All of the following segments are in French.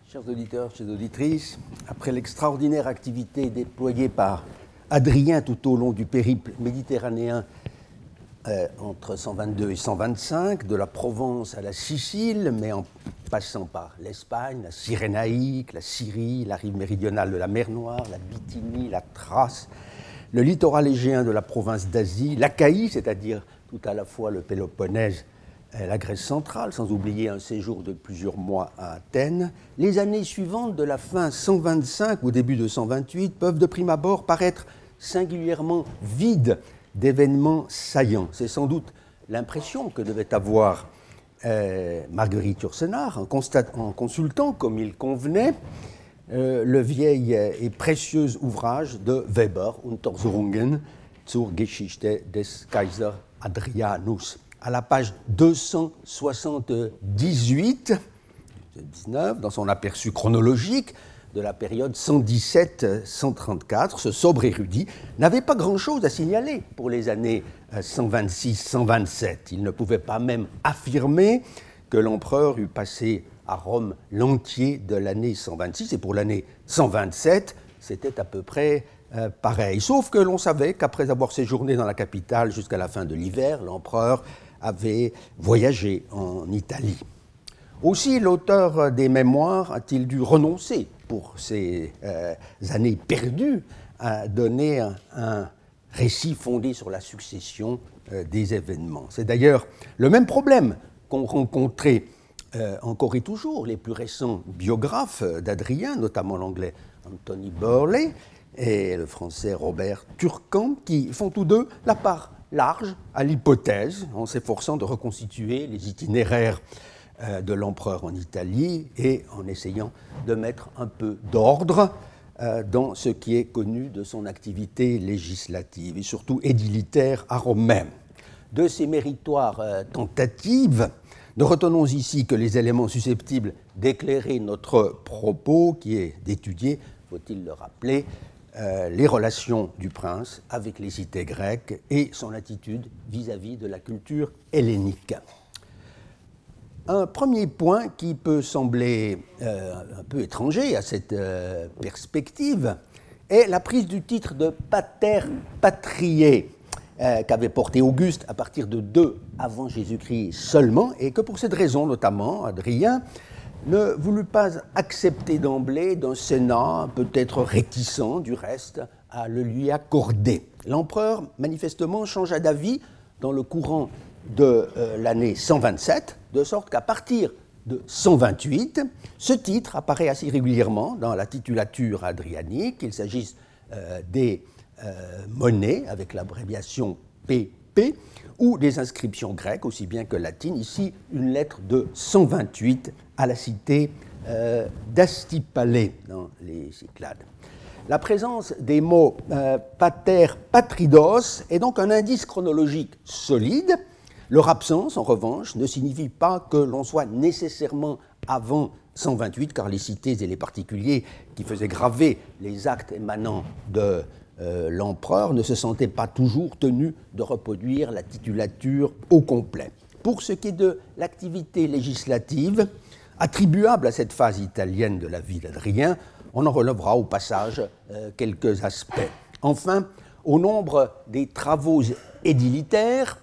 Chers auditeurs, chères auditrices, après l'extraordinaire activité déployée par Hadrien tout au long du périple méditerranéen entre 122 et 125, de la Provence à la Sicile, mais en passant par l'Espagne, la Cyrénaïque, la Syrie, la rive méridionale de la mer Noire, la Bithynie, la Thrace, le littoral égéen de la province d'Asie, l'Achaïe, c'est-à-dire tout à la fois le Péloponnèse et la Grèce centrale, sans oublier un séjour de plusieurs mois à Athènes, les années suivantes de la fin 125 au début de 128 peuvent de prime abord paraître singulièrement vides d'événements saillants. C'est sans doute l'impression que devait avoir Marguerite Yourcenar en consultant, comme il convenait, le vieil et précieux ouvrage de Weber, Untersuchungen zur Geschichte des Kaiser Hadrianus, à la page 278, dans son aperçu chronologique de la période 117-134, ce sobre érudit n'avait pas grand-chose à signaler pour les années 126-127. Il ne pouvait pas même affirmer que l'empereur eût passé à Rome l'entier de l'année 126, et pour l'année 127, c'était à peu près pareil. Sauf que l'on savait qu'après avoir séjourné dans la capitale jusqu'à la fin de l'hiver, l'empereur avait voyagé en Italie. Aussi, l'auteur des mémoires a-t-il dû renoncer pour ces années perdues à donner un récit fondé sur la succession des événements. C'est d'ailleurs le même problème qu'ont rencontré encore et toujours les plus récents biographes d'Hadrien, notamment l'anglais Anthony Burley et le français Robert Turcan, qui font tous deux la part large à l'hypothèse, en s'efforçant de reconstituer les itinéraires de l'empereur en Italie et en essayant de mettre un peu d'ordre dans ce qui est connu de son activité législative et surtout édilitaire à Rome même. De ces méritoires tentatives, ne retenons ici que les éléments susceptibles d'éclairer notre propos, qui est d'étudier, faut-il le rappeler, les relations du prince avec les cités grecques et son attitude vis-à-vis de la culture hellénique. Un premier point qui peut sembler un peu étranger à cette perspective est la prise du titre de pater patriae qu'avait porté Auguste à partir de 2 avant Jésus-Christ seulement, et que pour cette raison notamment, Hadrien ne voulut pas accepter d'emblée d'un Sénat peut-être réticent du reste à le lui accorder. L'empereur manifestement changea d'avis dans le courant de l'année 127, de sorte qu'à partir de 128, ce titre apparaît assez régulièrement dans la titulature hadrianique, qu'il s'agisse des monnaies avec l'abréviation PP ou des inscriptions grecques, aussi bien que latines. Ici, une lettre de 128 à la cité d'Astipalée dans les Cyclades. La présence des mots pater patridos est donc un indice chronologique solide. Leur absence, en revanche, ne signifie pas que l'on soit nécessairement avant 128, car les cités et les particuliers qui faisaient graver les actes émanant de l'empereur ne se sentaient pas toujours tenus de reproduire la titulature au complet. Pour ce qui est de l'activité législative, attribuable à cette phase italienne de la vie d'Hadrien, on en relèvera au passage quelques aspects. Enfin, au nombre des travaux édilitaires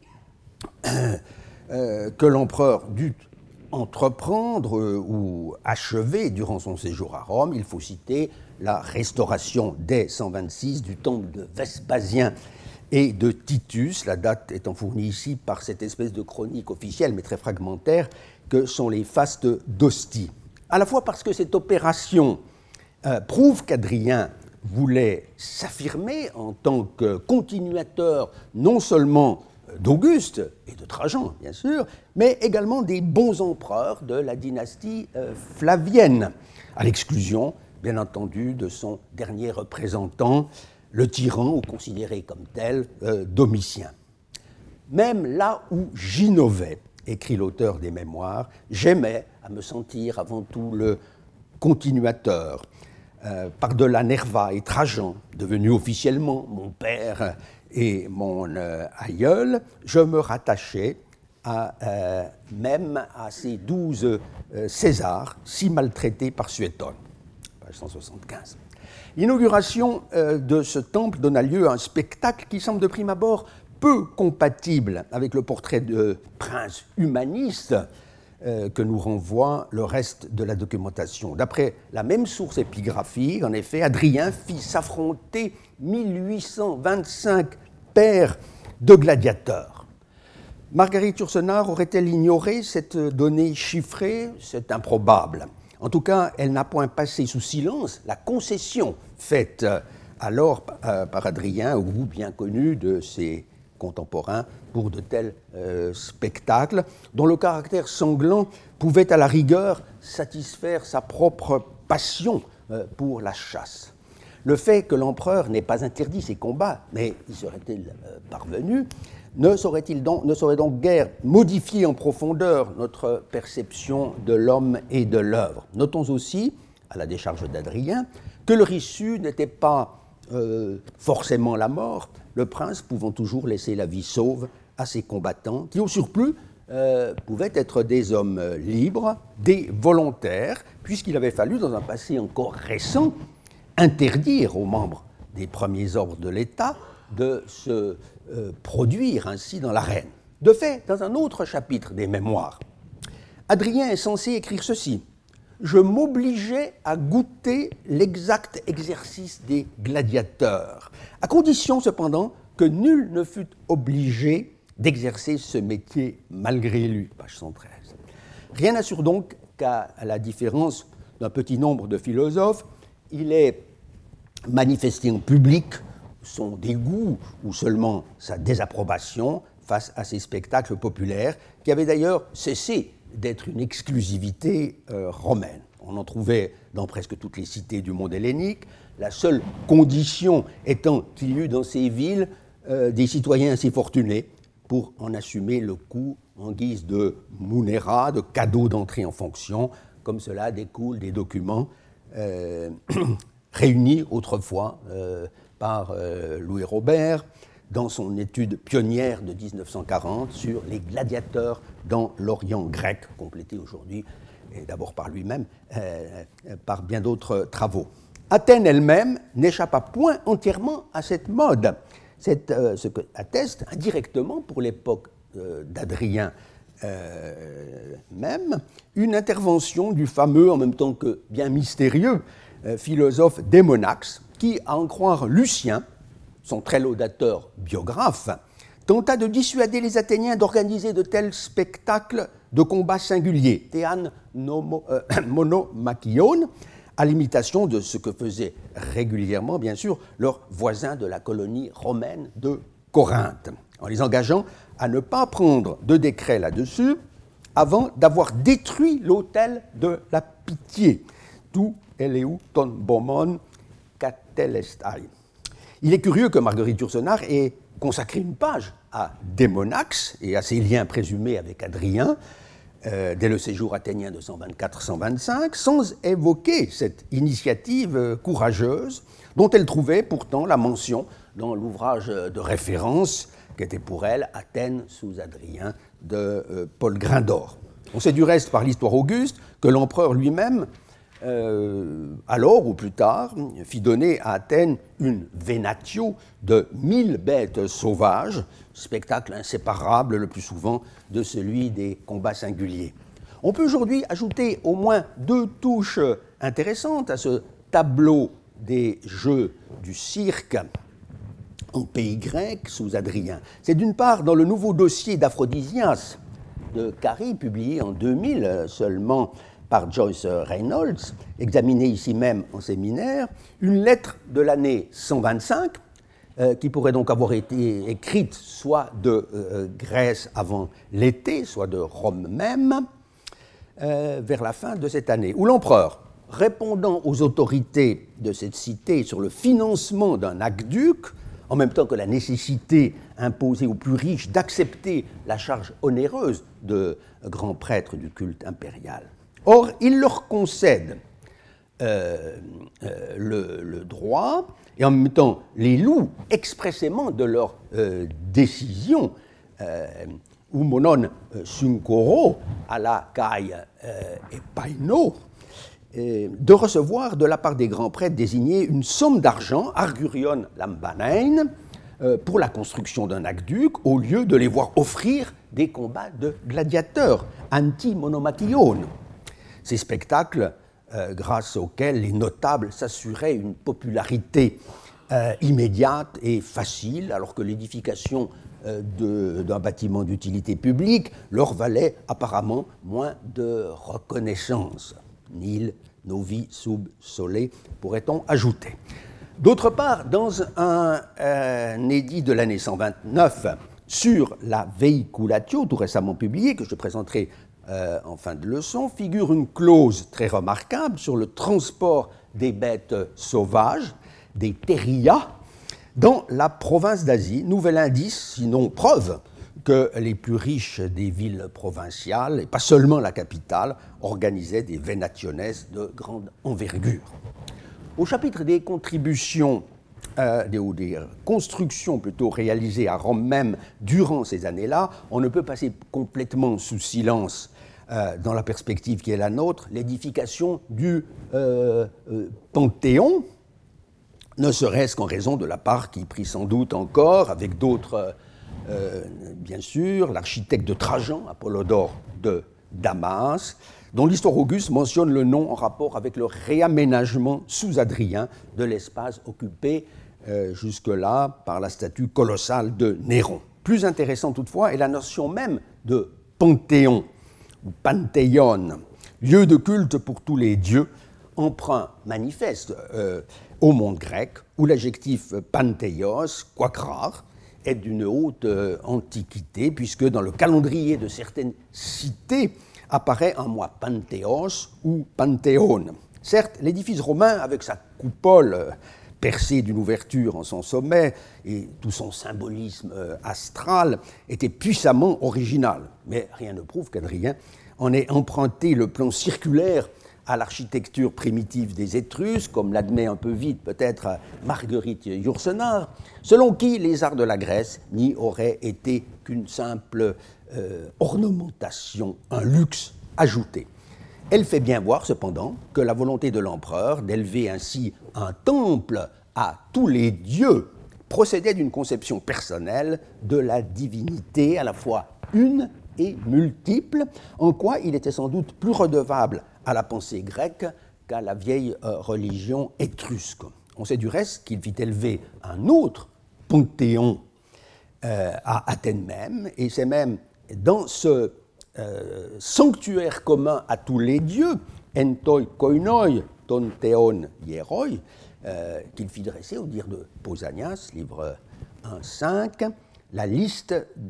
que l'empereur dut entreprendre ou achever durant son séjour à Rome, il faut citer la restauration dès 126 du temple de Vespasien et de Titus, la date étant fournie ici par cette espèce de chronique officielle mais très fragmentaire que sont les fastes d'Ostie. À la fois parce que cette opération prouve qu'Hadrien voulait s'affirmer en tant que continuateur non seulement d'Auguste et de Trajan, bien sûr, mais également des bons empereurs de la dynastie flavienne, à l'exclusion, bien entendu, de son dernier représentant, le tyran, ou considéré comme tel, Domitien. Même là où j'innovais, écrit l'auteur des Mémoires, j'aimais à me sentir avant tout le continuateur. Par-delà Nerva et Trajan, devenus officiellement mon père et mon aïeul, je me rattachais même à ces 12 Césars, si maltraités par Suétone. Page 175. L'inauguration de ce temple donna lieu à un spectacle qui semble de prime abord peu compatible avec le portrait de prince humaniste que nous renvoie le reste de la documentation. D'après la même source épigraphique, en effet, Hadrien fit s'affronter 1825 paires de gladiateurs. Marguerite Yourcenar aurait-elle ignoré cette donnée chiffrée? C'est improbable. En tout cas, elle n'a point passé sous silence la concession faite alors par Hadrien au goût bien connu de ses contemporains pour de tels spectacles, dont le caractère sanglant pouvait à la rigueur satisfaire sa propre passion pour la chasse. Le fait que l'empereur n'ait pas interdit ces combats, mais y serait-il parvenu, ne saurait donc guère modifier en profondeur notre perception de l'homme et de l'œuvre. Notons aussi, à la décharge d'Hadrien, que leur issue n'était pas forcément la mort, le prince pouvant toujours laisser la vie sauve à ses combattants, qui au surplus pouvaient être des hommes libres, des volontaires, puisqu'il avait fallu, dans un passé encore récent, interdire aux membres des premiers ordres de l'État de se produire ainsi dans l'arène. De fait, dans un autre chapitre des Mémoires, Hadrien est censé écrire ceci: « Je m'obligeais à goûter l'exact exercice des gladiateurs, à condition cependant que nul ne fût obligé d'exercer ce métier malgré lui. » Page 113. Rien n'assure donc qu'à la différence d'un petit nombre de philosophes, il est manifesté en public son dégoût ou seulement sa désapprobation face à ces spectacles populaires, qui avaient d'ailleurs cessé d'être une exclusivité romaine. On en trouvait dans presque toutes les cités du monde hellénique, la seule condition étant qu'il y eût dans ces villes des citoyens assez fortunés pour en assumer le coût en guise de munera, de cadeaux d'entrée en fonction, comme cela découle des documents réunis autrefois par Louis Robert dans son étude pionnière de 1940 sur les gladiateurs dans l'Orient grec, complétée aujourd'hui, et d'abord par lui-même, par bien d'autres travaux. Athènes elle-même n'échappa point entièrement à cette mode. C'est ce que atteste indirectement, pour l'époque d'Hadrien même, une intervention du fameux, en même temps que bien mystérieux, philosophe Démonax, qui, à en croire Lucien, son très laudateur biographe, tenta de dissuader les Athéniens d'organiser de tels spectacles de combats singuliers, théan monomachion, à l'imitation de ce que faisaient régulièrement, bien sûr, leurs voisins de la colonie romaine de Corinthe, en les engageant à ne pas prendre de décret là-dessus avant d'avoir détruit l'autel de la pitié, tout eleu ton bomon catelestai. Il est curieux que Marguerite Yourcenar ait consacré une page à Démonax et à ses liens présumés avec Hadrien dès le séjour athénien de 124-125, sans évoquer cette initiative courageuse dont elle trouvait pourtant la mention dans l'ouvrage de référence qu'était pour elle Athènes sous Hadrien de Paul Grindor. On sait du reste par l'histoire auguste que l'empereur lui-même, alors ou plus tard, fit donner à Athènes une venatio de 1000 bêtes sauvages, spectacle inséparable le plus souvent de celui des combats singuliers. On peut aujourd'hui ajouter au moins 2 touches intéressantes à ce tableau des jeux du cirque en pays grec sous Hadrien. C'est d'une part dans le nouveau dossier d'Aphrodisias de Carie, publié en 2000 seulement par Joyce Reynolds, examiné ici même en séminaire, une lettre de l'année 125, qui pourrait donc avoir été écrite soit de Grèce avant l'été, soit de Rome même, vers la fin de cette année, où l'empereur, répondant aux autorités de cette cité sur le financement d'un aqueduc, en même temps que la nécessité imposée aux plus riches d'accepter la charge onéreuse de grands prêtres du culte impérial. Or, il leur concède le droit et en même temps les loue expressément de leur décision humonon sunkoro à la kai et paino, de recevoir de la part des grands prêtres désignés une somme d'argent, argurion lambanein, pour la construction d'un aqueduc, au lieu de les voir offrir des combats de gladiateurs, anti-monomation. Ces spectacles, grâce auxquels les notables s'assuraient une popularité immédiate et facile, alors que l'édification d'un bâtiment d'utilité publique leur valait apparemment moins de reconnaissance. Nil, novi, sub, sole, pourrait-on ajouter. D'autre part, dans un édit de l'année 129 sur la veiculatio, tout récemment publié, que je présenterai en fin de leçon, figure une clause très remarquable sur le transport des bêtes sauvages, des terrias, dans la province d'Asie, nouvel indice, sinon preuve, que les plus riches des villes provinciales, et pas seulement la capitale, organisaient des venationes de grande envergure. Au chapitre des contributions, des constructions plutôt réalisées à Rome même durant ces années-là, on ne peut passer complètement sous silence, dans la perspective qui est la nôtre, l'édification du Panthéon, ne serait-ce qu'en raison de la part qui prit sans doute encore, avec d'autres, bien sûr, l'architecte de Trajan, Apollodore de Damas, dont l'histoire auguste mentionne le nom en rapport avec le réaménagement sous Adrien de l'espace occupé jusque-là par la statue colossale de Néron. Plus intéressant toutefois est la notion même de panthéon, ou panthéon, lieu de culte pour tous les dieux, emprunt manifeste au monde grec, où l'adjectif panthéos, quoique rare, est d'une haute antiquité, puisque dans le calendrier de certaines cités apparaît un mois panthéos ou panthéon. Certes, l'édifice romain, avec sa coupole percée d'une ouverture en son sommet et tout son symbolisme astral, était puissamment original. Mais rien ne prouve qu'Adrien en ait emprunté le plan circulaire à l'architecture primitive des Étrusques, comme l'admet un peu vite peut-être Marguerite Yourcenar, selon qui les arts de la Grèce n'y auraient été qu'une simple ornementation, un luxe ajouté. Elle fait bien voir cependant que la volonté de l'empereur d'élever ainsi un temple à tous les dieux procédait d'une conception personnelle de la divinité à la fois une et multiple, en quoi il était sans doute plus redevable à la pensée grecque qu'à la vieille religion étrusque. On sait du reste qu'il fit élever un autre panthéon à Athènes même, et c'est même dans ce sanctuaire commun à tous les dieux, entoi koinoi ton theon hieroi, qu'il fit dresser, au dire de Pausanias, livre 1.5, la liste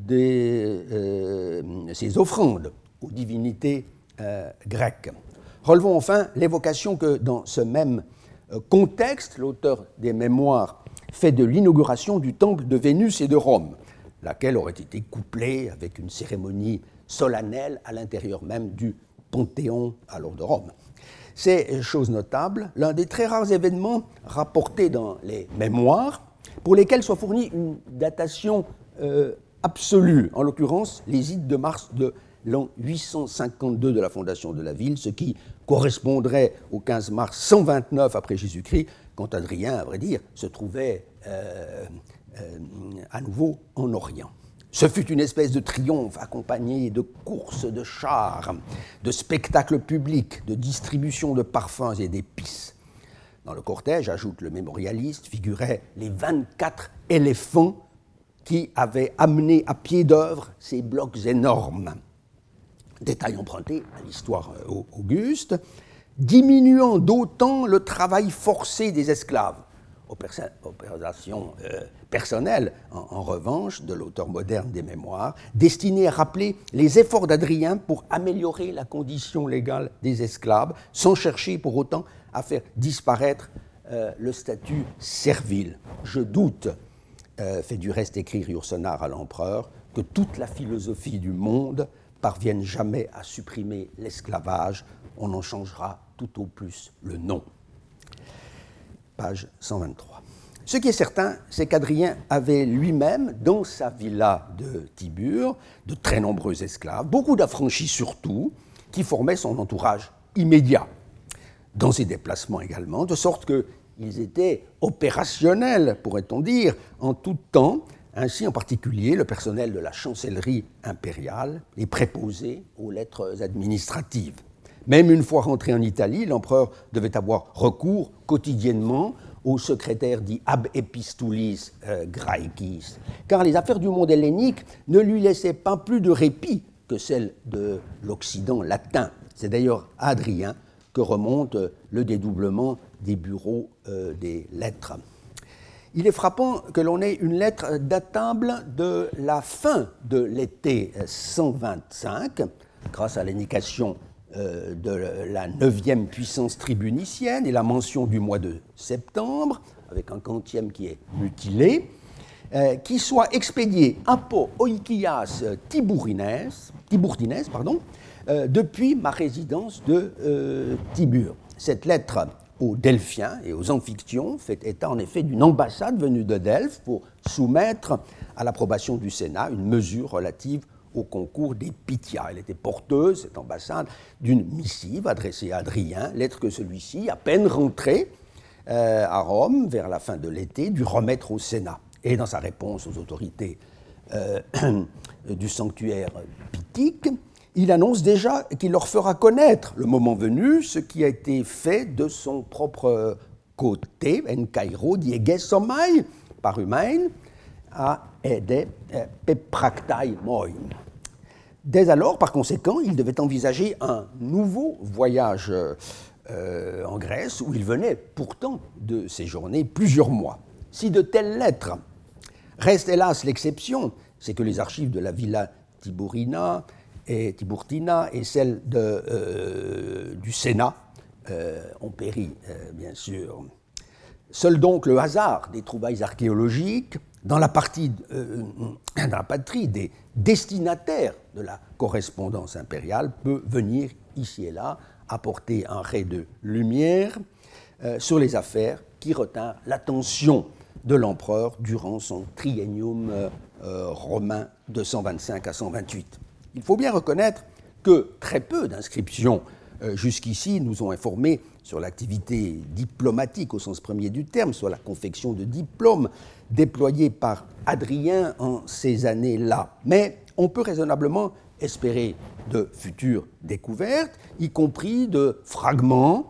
de ses offrandes aux divinités grecques. Relevons enfin l'évocation que dans ce même contexte, l'auteur des Mémoires fait de l'inauguration du temple de Vénus et de Rome, laquelle aurait été couplée avec une cérémonie solennelle à l'intérieur même du Panthéon alors de Rome. C'est, chose notable, l'un des très rares événements rapportés dans les Mémoires pour lesquels soit fournie une datation absolue, en l'occurrence les ides de mars de l'an 852 de la fondation de la ville, ce qui correspondrait au 15 mars 129 après Jésus-Christ, quand Adrien, à vrai dire, se trouvait à nouveau en Orient. Ce fut une espèce de triomphe accompagné de courses de chars, de spectacles publics, de distribution de parfums et d'épices. Dans le cortège, ajoute le mémorialiste, figuraient les 24 éléphants qui avaient amené à pied d'œuvre ces blocs énormes. Détail emprunté à l'histoire auguste, diminuant d'autant le travail forcé des esclaves. Opération personnelle, en revanche, de l'auteur moderne des Mémoires, destinée à rappeler les efforts d'Adrien pour améliorer la condition légale des esclaves, sans chercher pour autant à faire disparaître le statut servile. Je doute, fait du reste écrire Yourcenar à l'empereur, que toute la philosophie du monde parvienne jamais à supprimer l'esclavage, on en changera tout au plus le nom. Page 123. Ce qui est certain, c'est qu'Adrien avait lui-même, dans sa villa de Tibur, de très nombreux esclaves, beaucoup d'affranchis surtout, qui formaient son entourage immédiat. Dans ses déplacements également, de sorte qu'ils étaient opérationnels, pourrait-on dire, en tout temps. Ainsi, en particulier, le personnel de la chancellerie impériale, les préposés aux lettres administratives. Même une fois rentré en Italie, l'empereur devait avoir recours quotidiennement au secrétaire dit ab epistulis graecis, car les affaires du monde hellénique ne lui laissaient pas plus de répit que celles de l'Occident latin. C'est d'ailleurs à Adrien que remonte le dédoublement des bureaux des lettres. Il est frappant que l'on ait une lettre datable de la fin de l'été 125, grâce à l'indication de la 9e puissance tribunicienne et la mention du mois de septembre, avec un quantième qui est mutilé, qui soit expédiée apo oikias tiburtines, depuis ma résidence de Tibur. Cette lettre aux Delphiens et aux Amphictyons fait état en effet d'une ambassade venue de Delphes pour soumettre à l'approbation du Sénat une mesure relative au concours des Pythia. Elle était porteuse, cette ambassade, d'une missive adressée à Adrien, lettre que celui-ci, à peine rentré à Rome vers la fin de l'été, dut remettre au Sénat. Et dans sa réponse aux autorités du sanctuaire pythique, il annonce déjà qu'il leur fera connaître, le moment venu, ce qui a été fait de son propre côté, en Cairo, diegesomai, par humain, à ede pepractai moi. Dès alors, par conséquent, il devait envisager un nouveau voyage en Grèce, où il venait pourtant de séjourner plusieurs mois. Si de telles lettres restent hélas l'exception, c'est que les archives de la Villa Tiburtina et celles du Sénat ont péri, bien sûr. Seul donc le hasard des trouvailles archéologiques, dans la patrie des destinataires de la correspondance impériale, peut venir ici et là apporter un ray de lumière sur les affaires qui retinrent l'attention de l'empereur durant son triennium romain de 125 à 128. Il faut bien reconnaître que très peu d'inscriptions jusqu'ici nous ont informés sur l'activité diplomatique au sens premier du terme, soit la confection de diplômes déployés par Adrien en ces années-là. Mais on peut raisonnablement espérer de futures découvertes, y compris de fragments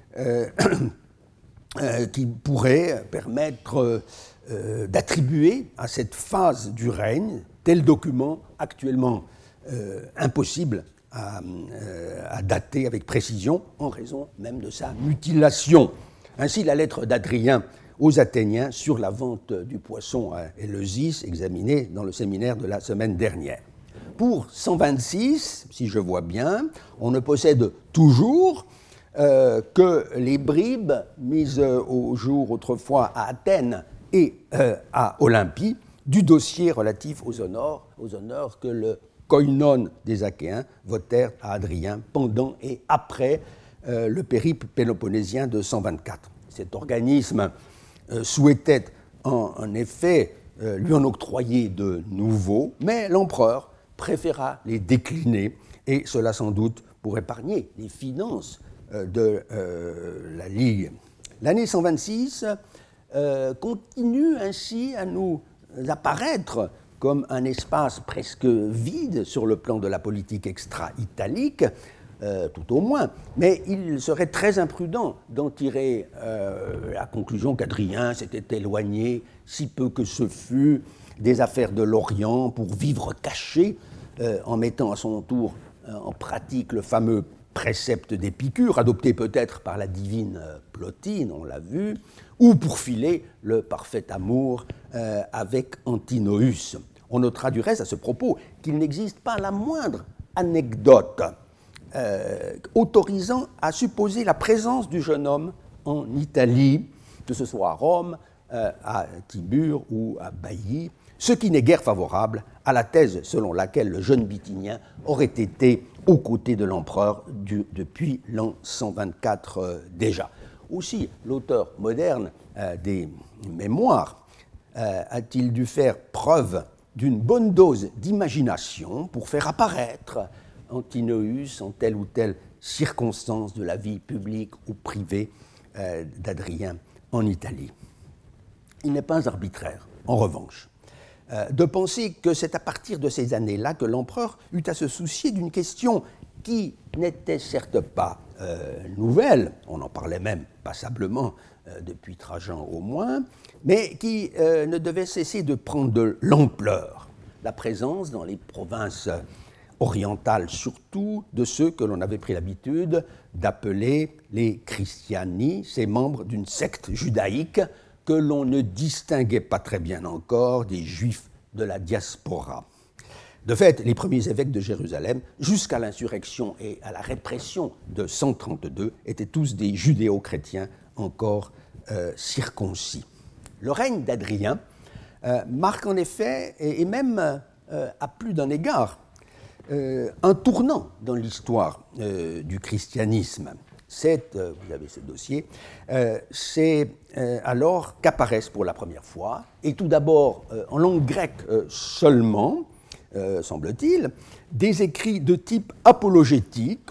qui pourraient permettre d'attribuer à cette phase du règne tel document actuellement impossible à dater avec précision en raison même de sa mutilation. Ainsi, la lettre d'Adrien aux Athéniens sur la vente du poisson à Éleusis, examinée dans le séminaire de la semaine dernière. Pour 126, si je vois bien, on ne possède toujours que les bribes mises au jour autrefois à Athènes et à Olympie du dossier relatif aux honneurs que le koinon des Achéens votèrent à Adrien pendant et après le périple péloponnésien de 124. Cet organisme souhaitait en effet lui en octroyer de nouveaux, mais l'empereur préféra les décliner, et cela sans doute pour épargner les finances de la Ligue. L'année 126 continue ainsi à nous apparaître comme un espace presque vide sur le plan de la politique extra-italique, tout au moins, mais il serait très imprudent d'en tirer la conclusion qu'Adrien s'était éloigné, si peu que ce fût, des affaires de l'Orient pour vivre caché, en mettant à son tour en pratique le fameux précepte d'Épicure, adopté peut-être par la divine Plotine, on l'a vu, ou pour filer le parfait amour avec Antinoüs. On notera du reste à ce propos qu'il n'existe pas la moindre anecdote autorisant à supposer la présence du jeune homme en Italie, que ce soit à Rome, à Tibur ou à Bailly, ce qui n'est guère favorable à la thèse selon laquelle le jeune Bithynien aurait été aux côtés de l'empereur depuis l'an 124 déjà. aussi l'auteur moderne des mémoires a-t-il dû faire preuve d'une bonne dose d'imagination pour faire apparaître Antinoüs en telle ou telle circonstance de la vie publique ou privée d'Adrien en Italie. Il n'est pas arbitraire, en revanche, de penser que c'est à partir de ces années-là que l'empereur eut à se soucier d'une question qui n'était certes pas nouvelle, on en parlait même passablement depuis Trajan au moins, mais qui ne devait cesser de prendre de l'ampleur, la présence dans les provinces orientales surtout de ceux que l'on avait pris l'habitude d'appeler les christiani, ces membres d'une secte judaïque que l'on ne distinguait pas très bien encore des juifs de la diaspora. De fait, les premiers évêques de Jérusalem, jusqu'à l'insurrection et à la répression de 132, étaient tous des judéo-chrétiens encore circoncis. Le règne d'Adrien marque en effet, et même à plus d'un égard, un tournant dans l'histoire du christianisme. Vous avez ce dossier, c'est alors qu'apparaissent pour la première fois, et tout d'abord en langue grecque seulement, semble-t-il, des écrits de type apologétique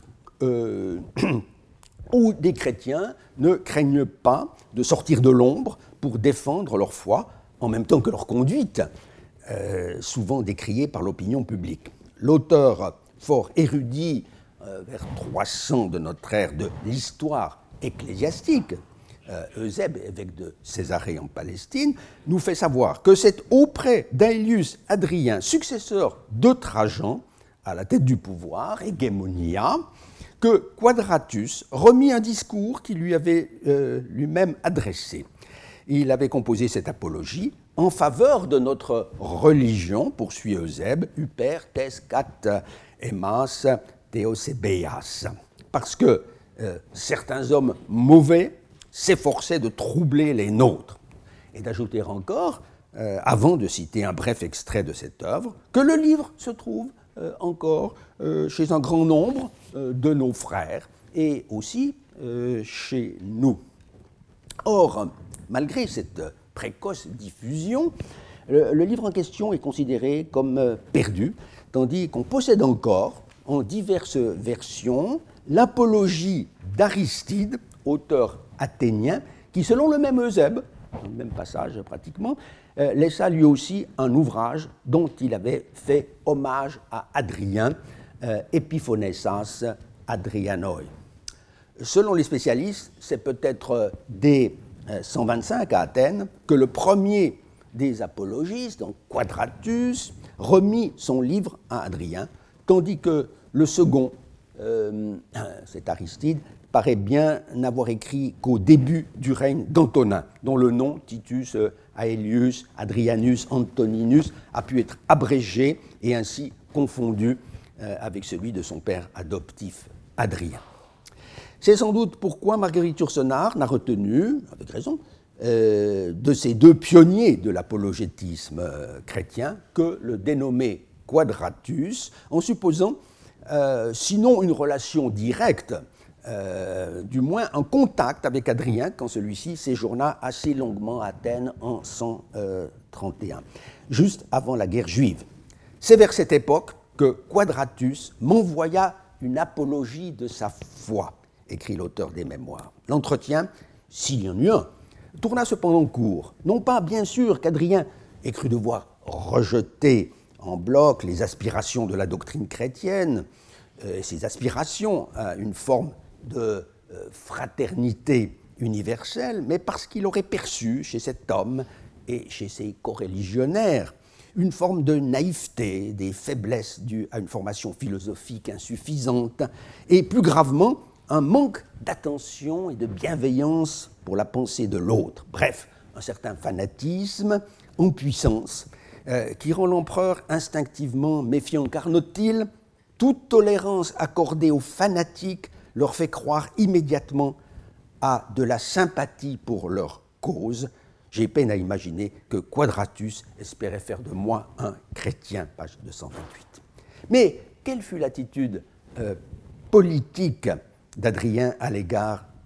où des chrétiens ne craignent pas de sortir de l'ombre pour défendre leur foi, en même temps que leur conduite, souvent décriée par l'opinion publique. L'auteur fort érudit, vers 300 de notre ère, de l'histoire ecclésiastique, Eusèbe, évêque de Césarée en Palestine, nous fait savoir que c'est auprès d'Aelius Hadrien, successeur de Trajan, à la tête du pouvoir, hégémonia, que Quadratus remit un discours qu'il lui avait lui-même adressé. Il avait composé cette apologie en faveur de notre religion, poursuit Eusèbe, Uper tes cat emas theosebeias, parce que certains hommes mauvais s'efforçaient de troubler les nôtres. Et d'ajouter encore, avant de citer un bref extrait de cette œuvre, que le livre se trouve encore chez un grand nombre de nos frères et aussi chez nous. Or, malgré cette précoce diffusion, le livre en question est considéré comme perdu, tandis qu'on possède encore, en diverses versions, l'apologie d'Aristide, auteur athénien, qui, selon le même Eusèbe, dans le même passage pratiquement, laissa lui aussi un ouvrage dont il avait fait hommage à Hadrien, Epiphonesas Hadrianoi. Selon les spécialistes, c'est peut-être dès 125 à Athènes que le premier des apologistes, donc Quadratus, remit son livre à Hadrien, tandis que le second, cet Aristide, paraît bien n'avoir écrit qu'au début du règne d'Antonin, dont le nom, Titus Aelius Hadrianus Antoninus, a pu être abrégé et ainsi confondu avec celui de son père adoptif Hadrien. C'est sans doute pourquoi Marguerite Yourcenar n'a retenu, avec raison, de ces deux pionniers de l'apologétisme chrétien que le dénommé Quadratus, en supposant, sinon une relation directe, du moins un contact avec Hadrien quand celui-ci séjourna assez longuement à Athènes en 131, juste avant la guerre juive. C'est vers cette époque que Quadratus m'envoya une apologie de sa foi, écrit l'auteur des Mémoires. L'entretien, s'il y en eut un, tourna cependant court. Non pas, bien sûr, qu'Hadrien ait cru devoir rejeter en bloc les aspirations de la doctrine chrétienne, ses aspirations à une forme de fraternité universelle, mais parce qu'il aurait perçu chez cet homme et chez ses coreligionnaires une forme de naïveté, des faiblesses dues à une formation philosophique insuffisante, et plus gravement, un manque d'attention et de bienveillance pour la pensée de l'autre. Bref, un certain fanatisme en puissance qui rend l'empereur instinctivement méfiant, car note-t-il, toute tolérance accordée aux fanatiques leur fait croire immédiatement à de la sympathie pour leur cause. J'ai peine à imaginer que Quadratus espérait faire de moi un chrétien, page 228. Mais quelle fut l'attitude politique d'Hadrien à l'égard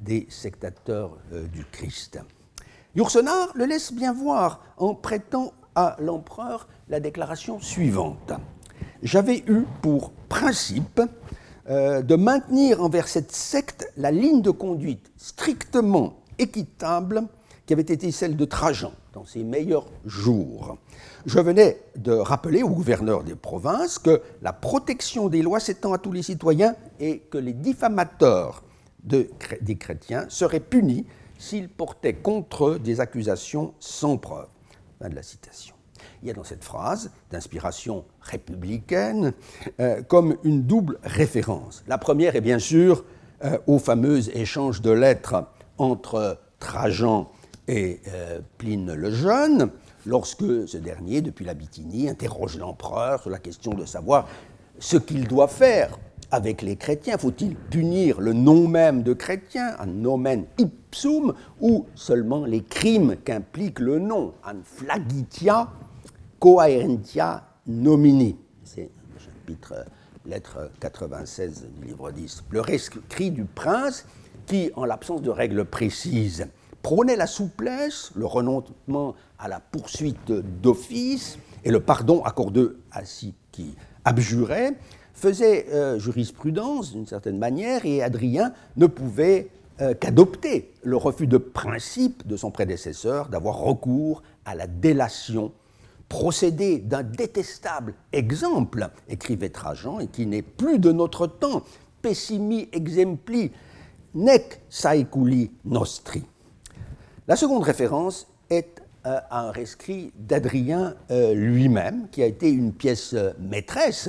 des sectateurs du Christ. Yourcenar le laisse bien voir en prêtant à l'empereur la déclaration suivante. « J'avais eu pour principe de maintenir envers cette secte la ligne de conduite strictement équitable qui avait été celle de Trajan dans ses meilleurs jours. Je venais de rappeler au gouverneur des provinces que la protection des lois s'étend à tous les citoyens et que les diffamateurs des chrétiens seraient punis s'ils portaient contre eux des accusations sans preuve. » Fin de la citation. Il y a dans cette phrase, d'inspiration républicaine, comme une double référence. La première est bien sûr au fameux échange de lettres entre Trajan et Pline le Jeune, lorsque ce dernier, depuis la Bithynie, interroge l'empereur sur la question de savoir ce qu'il doit faire avec les chrétiens. Faut-il punir le nom même de chrétien, an nomen ipsum, ou seulement les crimes qu'implique le nom, an flagitia cohaerentia nomini. C'est le chapitre lettre 96 du livre 10. Le rescrit du prince qui, en l'absence de règles précises, prônait la souplesse, le renoncement à la poursuite d'office et le pardon accordé à ceux qui abjuraient, faisait jurisprudence d'une certaine manière, et Hadrien ne pouvait qu'adopter le refus de principe de son prédécesseur d'avoir recours à la délation, procédé d'un détestable exemple, écrivait Trajan, et qui n'est plus de notre temps, pessimi exempli, nec saeculi nostri. La seconde référence est à un rescrit d'Hadrien lui-même, qui a été une pièce maîtresse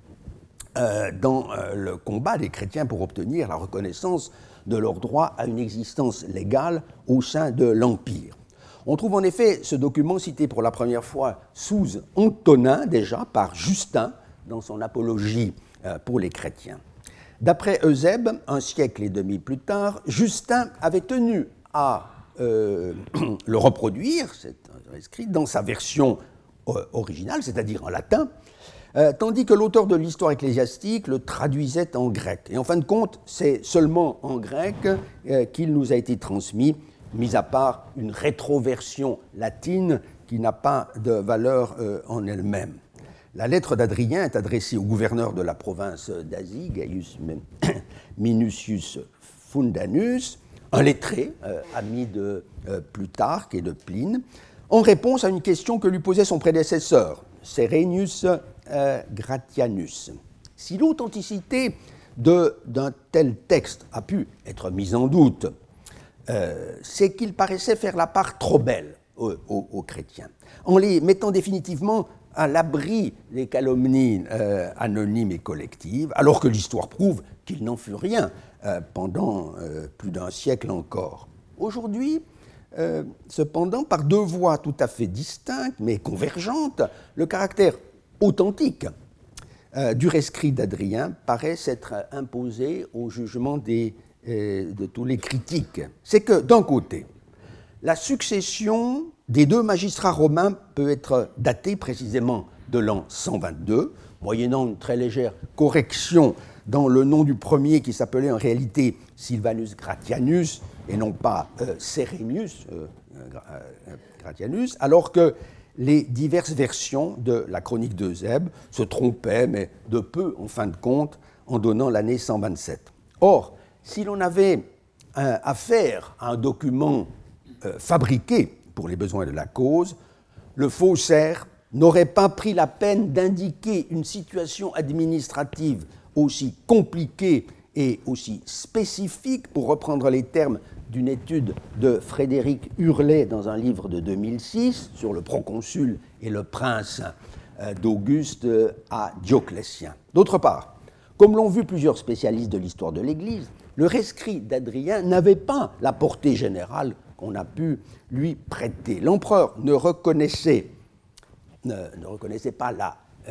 dans le combat des chrétiens pour obtenir la reconnaissance de leur droit à une existence légale au sein de l'Empire. On trouve en effet ce document cité pour la première fois sous Antonin, déjà par Justin, dans son apologie pour les chrétiens. D'après Eusèbe, un siècle et demi plus tard, Justin avait tenu à le reproduire, cet rescrit, dans sa version originale, c'est-à-dire en latin, tandis que l'auteur de l'histoire ecclésiastique le traduisait en grec. Et en fin de compte, c'est seulement en grec qu'il nous a été transmis, mis à part une rétroversion latine qui n'a pas de valeur en elle-même. La lettre d'Hadrien est adressée au gouverneur de la province d'Asie, Gaius Minucius Fundanus, un lettré, ami de Plutarque et de Pline, en réponse à une question que lui posait son prédécesseur, Serenius Gratianus. Si l'authenticité d'un tel texte a pu être mise en doute, c'est qu'il paraissait faire la part trop belle aux chrétiens, en les mettant définitivement à l'abri des calomnies anonymes et collectives, alors que l'histoire prouve qu'il n'en fut rien pendant plus d'un siècle encore. Aujourd'hui, cependant, par deux voies tout à fait distinctes, mais convergentes, le caractère authentique du rescrit d'Hadrien paraît s'être imposé au jugement de tous les critiques. C'est que, d'un côté, la succession des deux magistrats romains peut être datée précisément de l'an 122, moyennant une très légère correction dans le nom du premier qui s'appelait en réalité Silvanus Gratianus et non pas Serenius Gratianus, alors que les diverses versions de la chronique d'Eusèbe se trompaient, mais de peu en fin de compte, en donnant l'année 127. Or, si l'on avait affaire à un document fabriqué pour les besoins de la cause, le faussaire n'aurait pas pris la peine d'indiquer une situation administrative aussi compliquée et aussi spécifique, pour reprendre les termes d'une étude de Frédéric Hurlet dans un livre de 2006 sur le proconsul et le prince d'Auguste à Dioclétien. D'autre part, comme l'ont vu plusieurs spécialistes de l'histoire de l'Église, le rescrit d'Hadrien n'avait pas la portée générale qu'on a pu lui prêter. L'empereur ne reconnaissait pas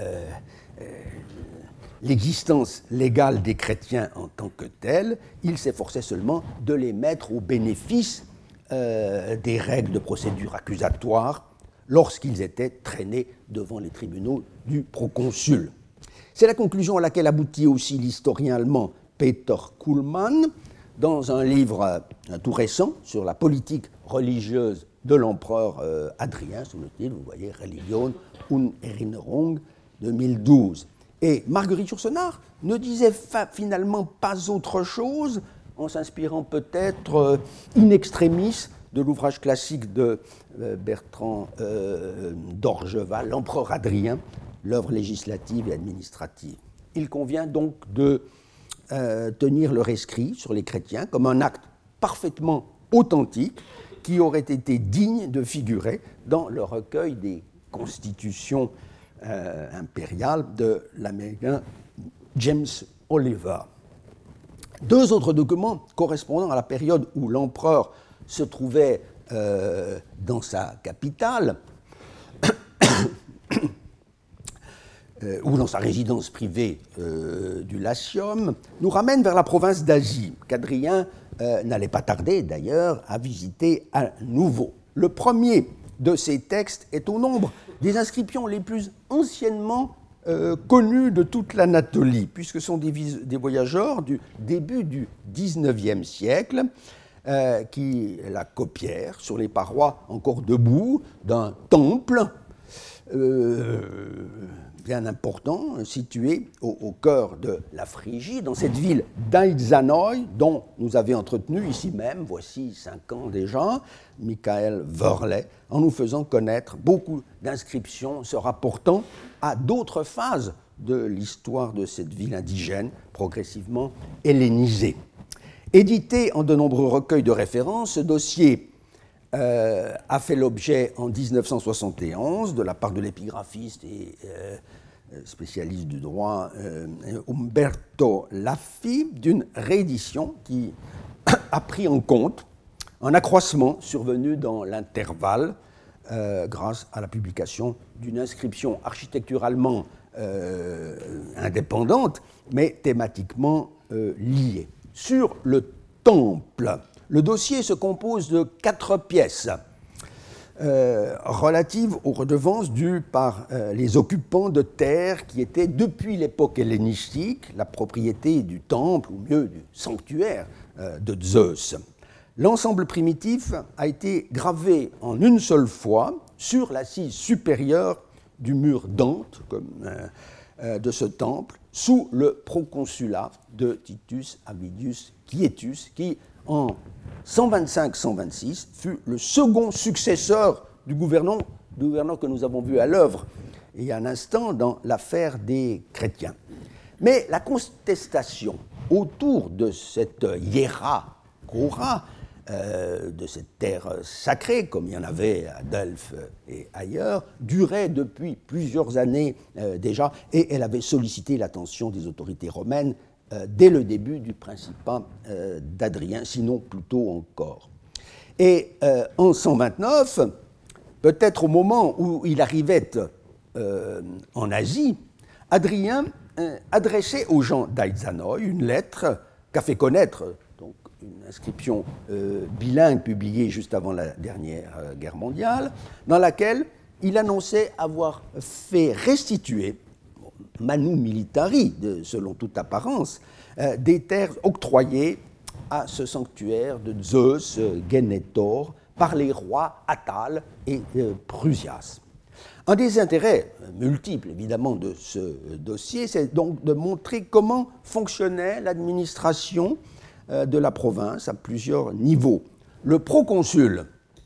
l'existence légale des chrétiens en tant que telle, il s'efforçait seulement de les mettre au bénéfice des règles de procédure accusatoire lorsqu'ils étaient traînés devant les tribunaux du proconsul. C'est la conclusion à laquelle aboutit aussi l'historien allemand Peter Kuhlmann dans un livre tout récent sur la politique religieuse de l'empereur Adrien, sous le titre, vous voyez, Religion und Erinnerung, 2012. Et Marguerite Yourcenar ne disait finalement pas autre chose, en s'inspirant peut-être in extremis de l'ouvrage classique de Bertrand d'Orgeval, L'Empereur Adrien, l'œuvre législative et administrative. Il convient donc de tenir le rescrit sur les chrétiens comme un acte parfaitement authentique qui aurait été digne de figurer dans le recueil des constitutions impériales de l'Américain James Oliver. Deux autres documents correspondant à la période où l'empereur se trouvait dans sa capitale ou dans sa résidence privée du Latium, nous ramènent vers la province d'Asie, qu'Adrien n'allait pas tarder d'ailleurs à visiter à nouveau. Le premier de ces textes est au nombre des inscriptions les plus anciennement connues de toute l'Anatolie, puisque ce sont des voyageurs du début du XIXe siècle qui la copièrent sur les parois encore debout d'un temple bien important, situé au cœur de la Phrygie, dans cette ville d'Aizanoi, dont nous avait entretenu ici même, voici 5 ans déjà, Michael Wörle, en nous faisant connaître beaucoup d'inscriptions se rapportant à d'autres phases de l'histoire de cette ville indigène, progressivement hellénisée. Édité en de nombreux recueils de références, ce dossier a fait l'objet en 1971 de la part de l'épigraphiste et spécialiste du droit Umberto Laffi d'une réédition qui a pris en compte un accroissement survenu dans l'intervalle grâce à la publication d'une inscription architecturalement indépendante mais thématiquement liée. Sur le temple, le dossier se compose de 4 pièces relatives aux redevances dues par les occupants de terres qui étaient, depuis l'époque hellénistique, la propriété du temple, ou mieux du sanctuaire de Zeus. L'ensemble primitif a été gravé en une seule fois sur l'assise supérieure du mur Dante de ce temple, sous le proconsulat de Titus Avidius Quietus, qui, en 125-126, fut le second successeur du gouvernant que nous avons vu à l'œuvre il y a un instant dans l'affaire des chrétiens. Mais la contestation autour de cette hiera cora, de cette terre sacrée, comme il y en avait à Delphes et ailleurs, durait depuis plusieurs années déjà, et elle avait sollicité l'attention des autorités romaines dès le début du principat d'Adrien, sinon plus tôt encore. Et en 129, peut-être au moment où il arrivait en Asie, Adrien adressait aux gens d'Aizanoi une lettre qu'a fait connaître, donc une inscription bilingue publiée juste avant la dernière guerre mondiale, dans laquelle il annonçait avoir fait restituer manu militari, selon toute apparence, des terres octroyées à ce sanctuaire de Zeus, Genetor, par les rois Attale et Prusias. Un des intérêts multiples, évidemment, de ce dossier, c'est donc de montrer comment fonctionnait l'administration de la province à plusieurs niveaux. Le proconsul,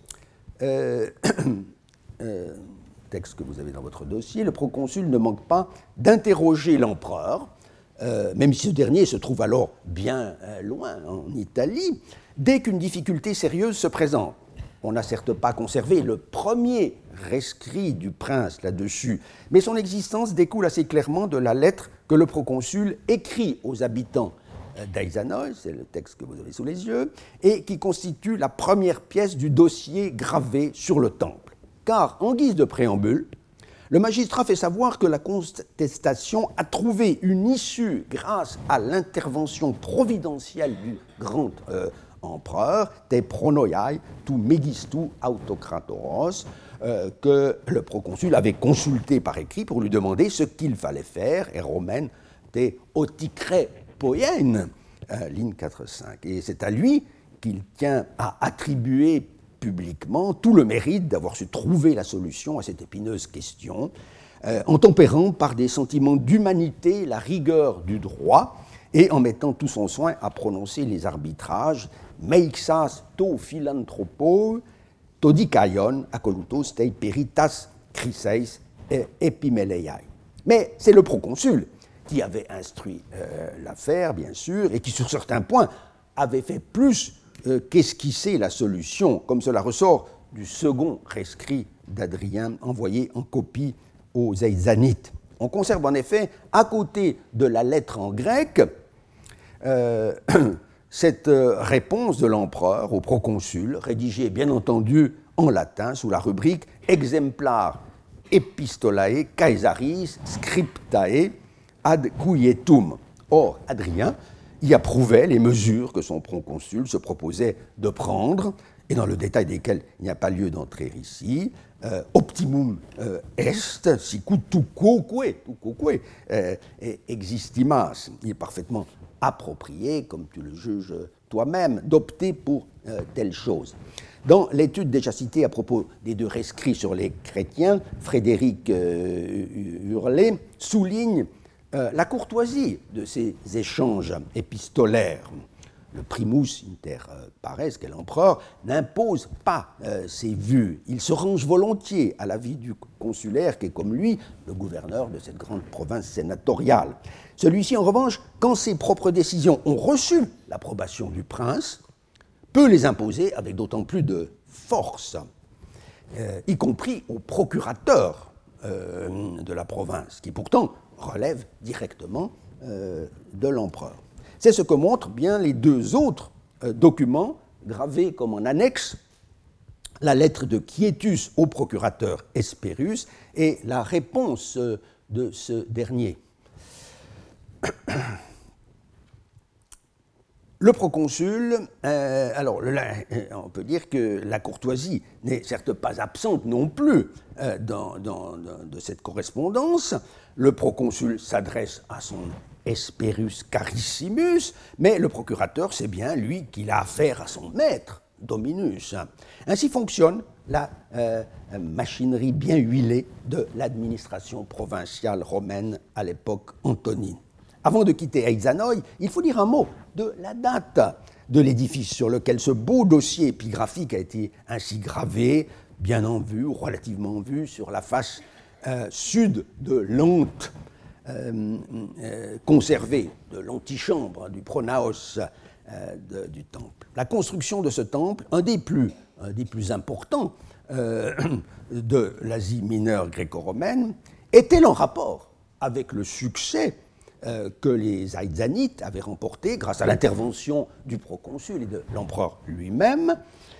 texte que vous avez dans votre dossier, le proconsul ne manque pas d'interroger l'empereur, même si ce dernier se trouve alors bien loin, en Italie, dès qu'une difficulté sérieuse se présente. On n'a certes pas conservé le premier rescrit du prince là-dessus, mais son existence découle assez clairement de la lettre que le proconsul écrit aux habitants d'Aizanoi, c'est le texte que vous avez sous les yeux, et qui constitue la première pièce du dossier gravé sur le temple. Car, en guise de préambule, le magistrat fait savoir que la contestation a trouvé une issue grâce à l'intervention providentielle du grand empereur, te pronoiai tu megistu autokratoros, que le proconsul avait consulté par écrit pour lui demander ce qu'il fallait faire, et romaine te otikre poien, ligne 4-5. Et c'est à lui qu'il tient à attribuer publiquement tout le mérite d'avoir su trouver la solution à cette épineuse question, en tempérant par des sentiments d'humanité la rigueur du droit et en mettant tout son soin à prononcer les arbitrages meixas to philanthropo todikaion akolutos tei peritas chryseis epimeleiai. Mais c'est le proconsul qui avait instruit l'affaire, bien sûr, et qui, sur certains points, avait fait plus qu'esquisser la solution, comme cela ressort du second rescrit d'Adrien envoyé en copie aux Aïzanites. On conserve en effet, à côté de la lettre en grec, cette réponse de l'empereur au proconsul, rédigée bien entendu en latin sous la rubrique Exemplar epistolae Caesaris scriptae ad quietum. Or, Adrien y approuvait les mesures que son proconsul se proposait de prendre, et dans le détail desquelles il n'y a pas lieu d'entrer ici. Optimum est, sicut tuquoque existimas. Il est parfaitement approprié, comme tu le juges toi-même, d'opter pour telle chose. Dans l'étude déjà citée à propos des deux rescrits sur les chrétiens, Frédéric Hurlet souligne la courtoisie de ces échanges épistolaires. Le primus inter pares, qu'est l'empereur, n'impose pas ses vues. Il se range volontiers à l'avis du consulaire, qui est comme lui le gouverneur de cette grande province sénatoriale. Celui-ci, en revanche, quand ses propres décisions ont reçu l'approbation du prince, peut les imposer avec d'autant plus de force, y compris au procurateur de la province, qui pourtant relève directement de l'empereur. C'est ce que montrent bien les deux autres documents gravés comme en annexe, la lettre de Quietus au procurateur Hespérus et la réponse de ce dernier. Le proconsul, on peut dire que la courtoisie n'est certes pas absente non plus de cette correspondance. Le proconsul s'adresse à son Hespérus carissimus, mais le procurateur sait bien, lui, qu'il a affaire à son maître, Dominus. Ainsi fonctionne la machinerie bien huilée de l'administration provinciale romaine à l'époque antonine. Avant de quitter Aizanoi, il faut dire un mot de la date de l'édifice sur lequel ce beau dossier épigraphique a été ainsi gravé, bien en vue, ou relativement en vue, sur la face sud de l'ante conservée, de l'antichambre, du pronaos du temple. La construction de ce temple, un des plus importants de l'Asie mineure gréco-romaine, est-elle en rapport avec le succès que les Aïzanites avaient remporté grâce à l'intervention du proconsul et de l'empereur lui-même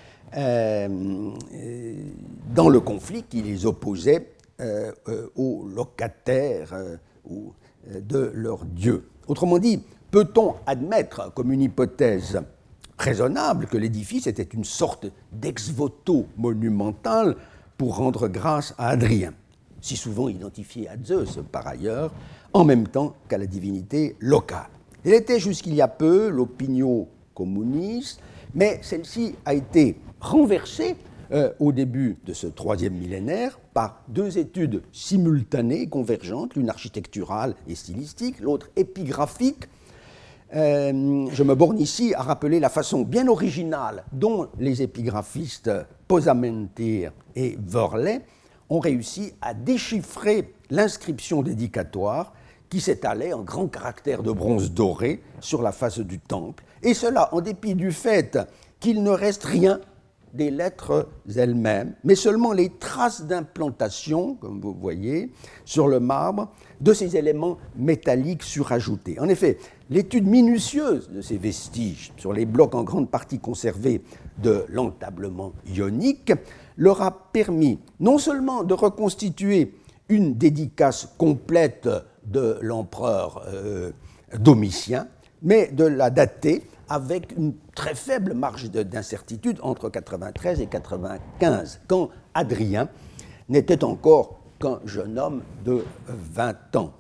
dans le conflit qui les opposait aux locataires de leur dieu. Autrement dit, peut-on admettre comme une hypothèse raisonnable que l'édifice était une sorte d'ex-voto monumental pour rendre grâce à Adrien, si souvent identifié à Zeus par ailleurs, en même temps qu'à la divinité locale. Elle était jusqu'il y a peu l'opinio communis, mais celle-ci a été renversée au début de ce troisième millénaire par deux études simultanées, convergentes, l'une architecturale et stylistique, l'autre épigraphique. Je me borne ici à rappeler la façon bien originale dont les épigraphistes Posamentir et Worley ont réussi à déchiffrer l'inscription dédicatoire qui s'étalait en grands caractères de bronze doré sur la face du temple, et cela en dépit du fait qu'il ne reste rien des lettres elles-mêmes, mais seulement les traces d'implantation, comme vous voyez, sur le marbre, de ces éléments métalliques surajoutés. En effet, l'étude minutieuse de ces vestiges, sur les blocs en grande partie conservés de l'entablement ionique, leur a permis non seulement de reconstituer une dédicace complète de l'empereur Domitien, mais de la dater avec une très faible marge d'incertitude entre 93 et 95, quand Adrien n'était encore qu'un jeune homme de 20 ans.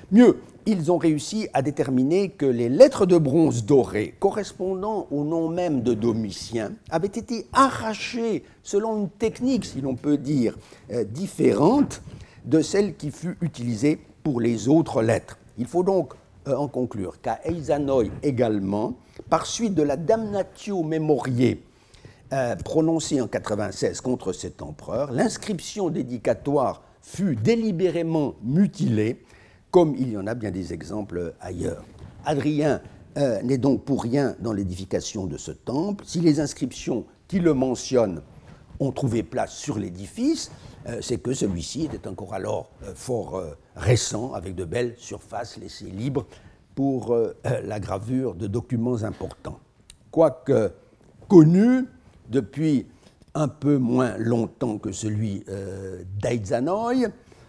Mieux, ils ont réussi à déterminer que les lettres de bronze dorées correspondant au nom même de Domitien avaient été arrachées selon une technique, si l'on peut dire, différente de celle qui fut utilisée pour les autres lettres. Il faut donc en conclure qu'à Eizanoï également, par suite de la damnatio memoriae prononcée en 96 contre cet empereur, l'inscription dédicatoire fut délibérément mutilée, comme il y en a bien des exemples ailleurs. Adrien n'est donc pour rien dans l'édification de ce temple. Si les inscriptions qui le mentionnent ont trouvé place sur l'édifice, c'est que celui-ci était encore alors fort récent, avec de belles surfaces laissées libres pour la gravure de documents importants. Quoique connu depuis un peu moins longtemps que celui d'Eizanoï,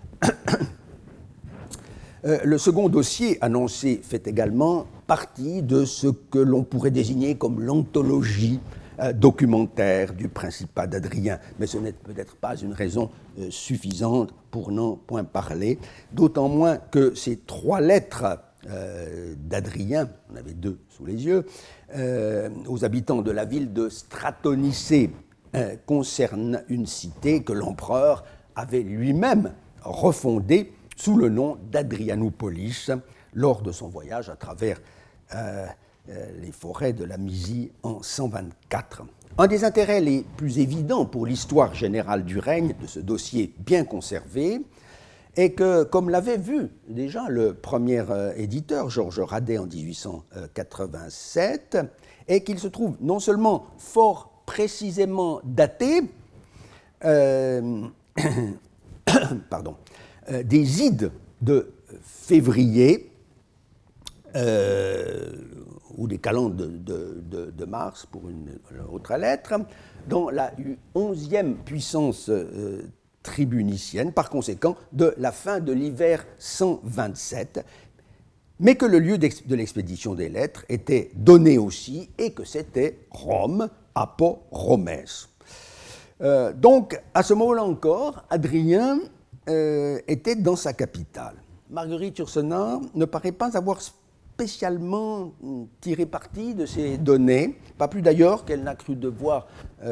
le second dossier annoncé fait également partie de ce que l'on pourrait désigner comme l'anthologie documentaire du Principat d'Adrien. Mais ce n'est peut-être pas une raison suffisante pour n'en point parler, d'autant moins que ces 3 lettres d'Adrien, on avait 2 sous les yeux, aux habitants de la ville de Stratonicée, concernent une cité que l'empereur avait lui-même refondée sous le nom d'Adrianopolis lors de son voyage à travers les forêts de la Mysie en 124. Un des intérêts les plus évidents pour l'histoire générale du règne de ce dossier bien conservé est que, comme l'avait vu déjà le premier éditeur, Georges Radet, en 1887, est qu'il se trouve non seulement fort précisément daté, des ides de février ou des calendes de mars, pour une autre lettre, dans la 11e puissance tribunicienne, par conséquent de la fin de l'hiver 127, mais que le lieu de l'expédition des lettres était donné aussi et que c'était Rome, Apo Romes. Donc, à ce moment-là encore, Adrien était dans sa capitale. Marguerite Yourcenar ne paraît pas avoir spécialement tiré parti de ces données, pas plus d'ailleurs qu'elle n'a cru devoir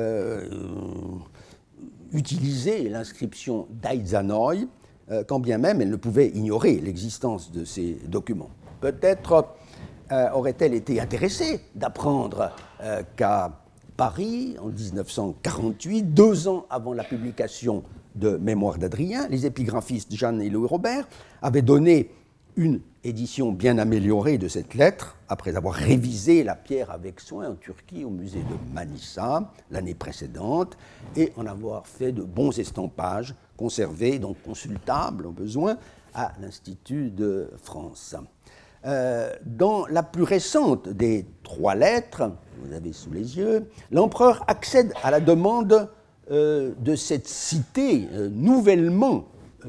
utiliser l'inscription d'Eizanoï, quand bien même elle ne pouvait ignorer l'existence de ces documents. Peut-être aurait-elle été intéressée d'apprendre qu'à Paris, en 1948, 2 ans avant la publication de Mémoires d'Adrien, les épigraphistes Jeanne et Louis Robert avaient donné une édition bien améliorée de cette lettre, après avoir révisé la pierre avec soin en Turquie au musée de Manisa l'année précédente, et en avoir fait de bons estampages, conservés, donc consultables au besoin, à l'Institut de France. Dans la plus récente des 3 lettres, vous avez sous les yeux, l'empereur accède à la demande de cette cité nouvellement...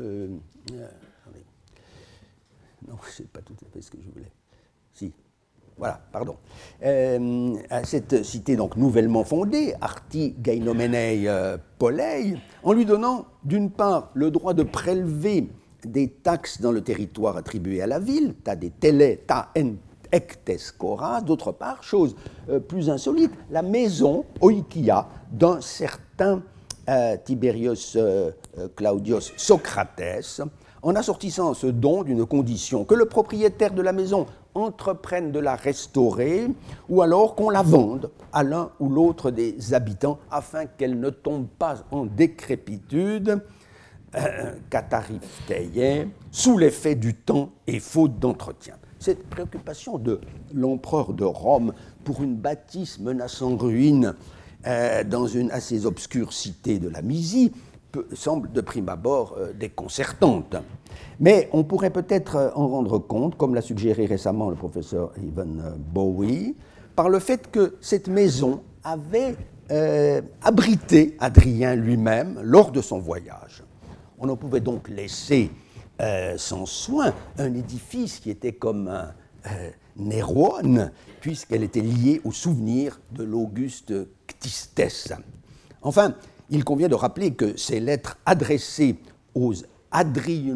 non, ce n'est pas tout à fait ce que je voulais. Si, voilà, pardon. À cette cité donc nouvellement fondée, Arti Gainomenei Polei, en lui donnant d'une part le droit de prélever des taxes dans le territoire attribué à la ville, ta des tele, ta en ectes coras, d'autre part, chose plus insolite, la maison oikia d'un certain Tiberius Claudius Socrates, en assortissant ce don d'une condition que le propriétaire de la maison entreprenne de la restaurer, ou alors qu'on la vende à l'un ou l'autre des habitants afin qu'elle ne tombe pas en décrépitude, catariphtheie, sous l'effet du temps et faute d'entretien. Cette préoccupation de l'empereur de Rome pour une bâtisse menaçant ruine dans une assez obscure cité de la Mysie semble de prime abord déconcertante. Mais on pourrait peut-être en rendre compte, comme l'a suggéré récemment le professeur Evan Bowie, par le fait que cette maison avait abrité Adrien lui-même lors de son voyage. On ne pouvait donc laisser sans soin un édifice qui était comme un Néron, puisqu'elle était liée au souvenir de l'Auguste Ctistes. Enfin, il convient de rappeler que ces lettres adressées aux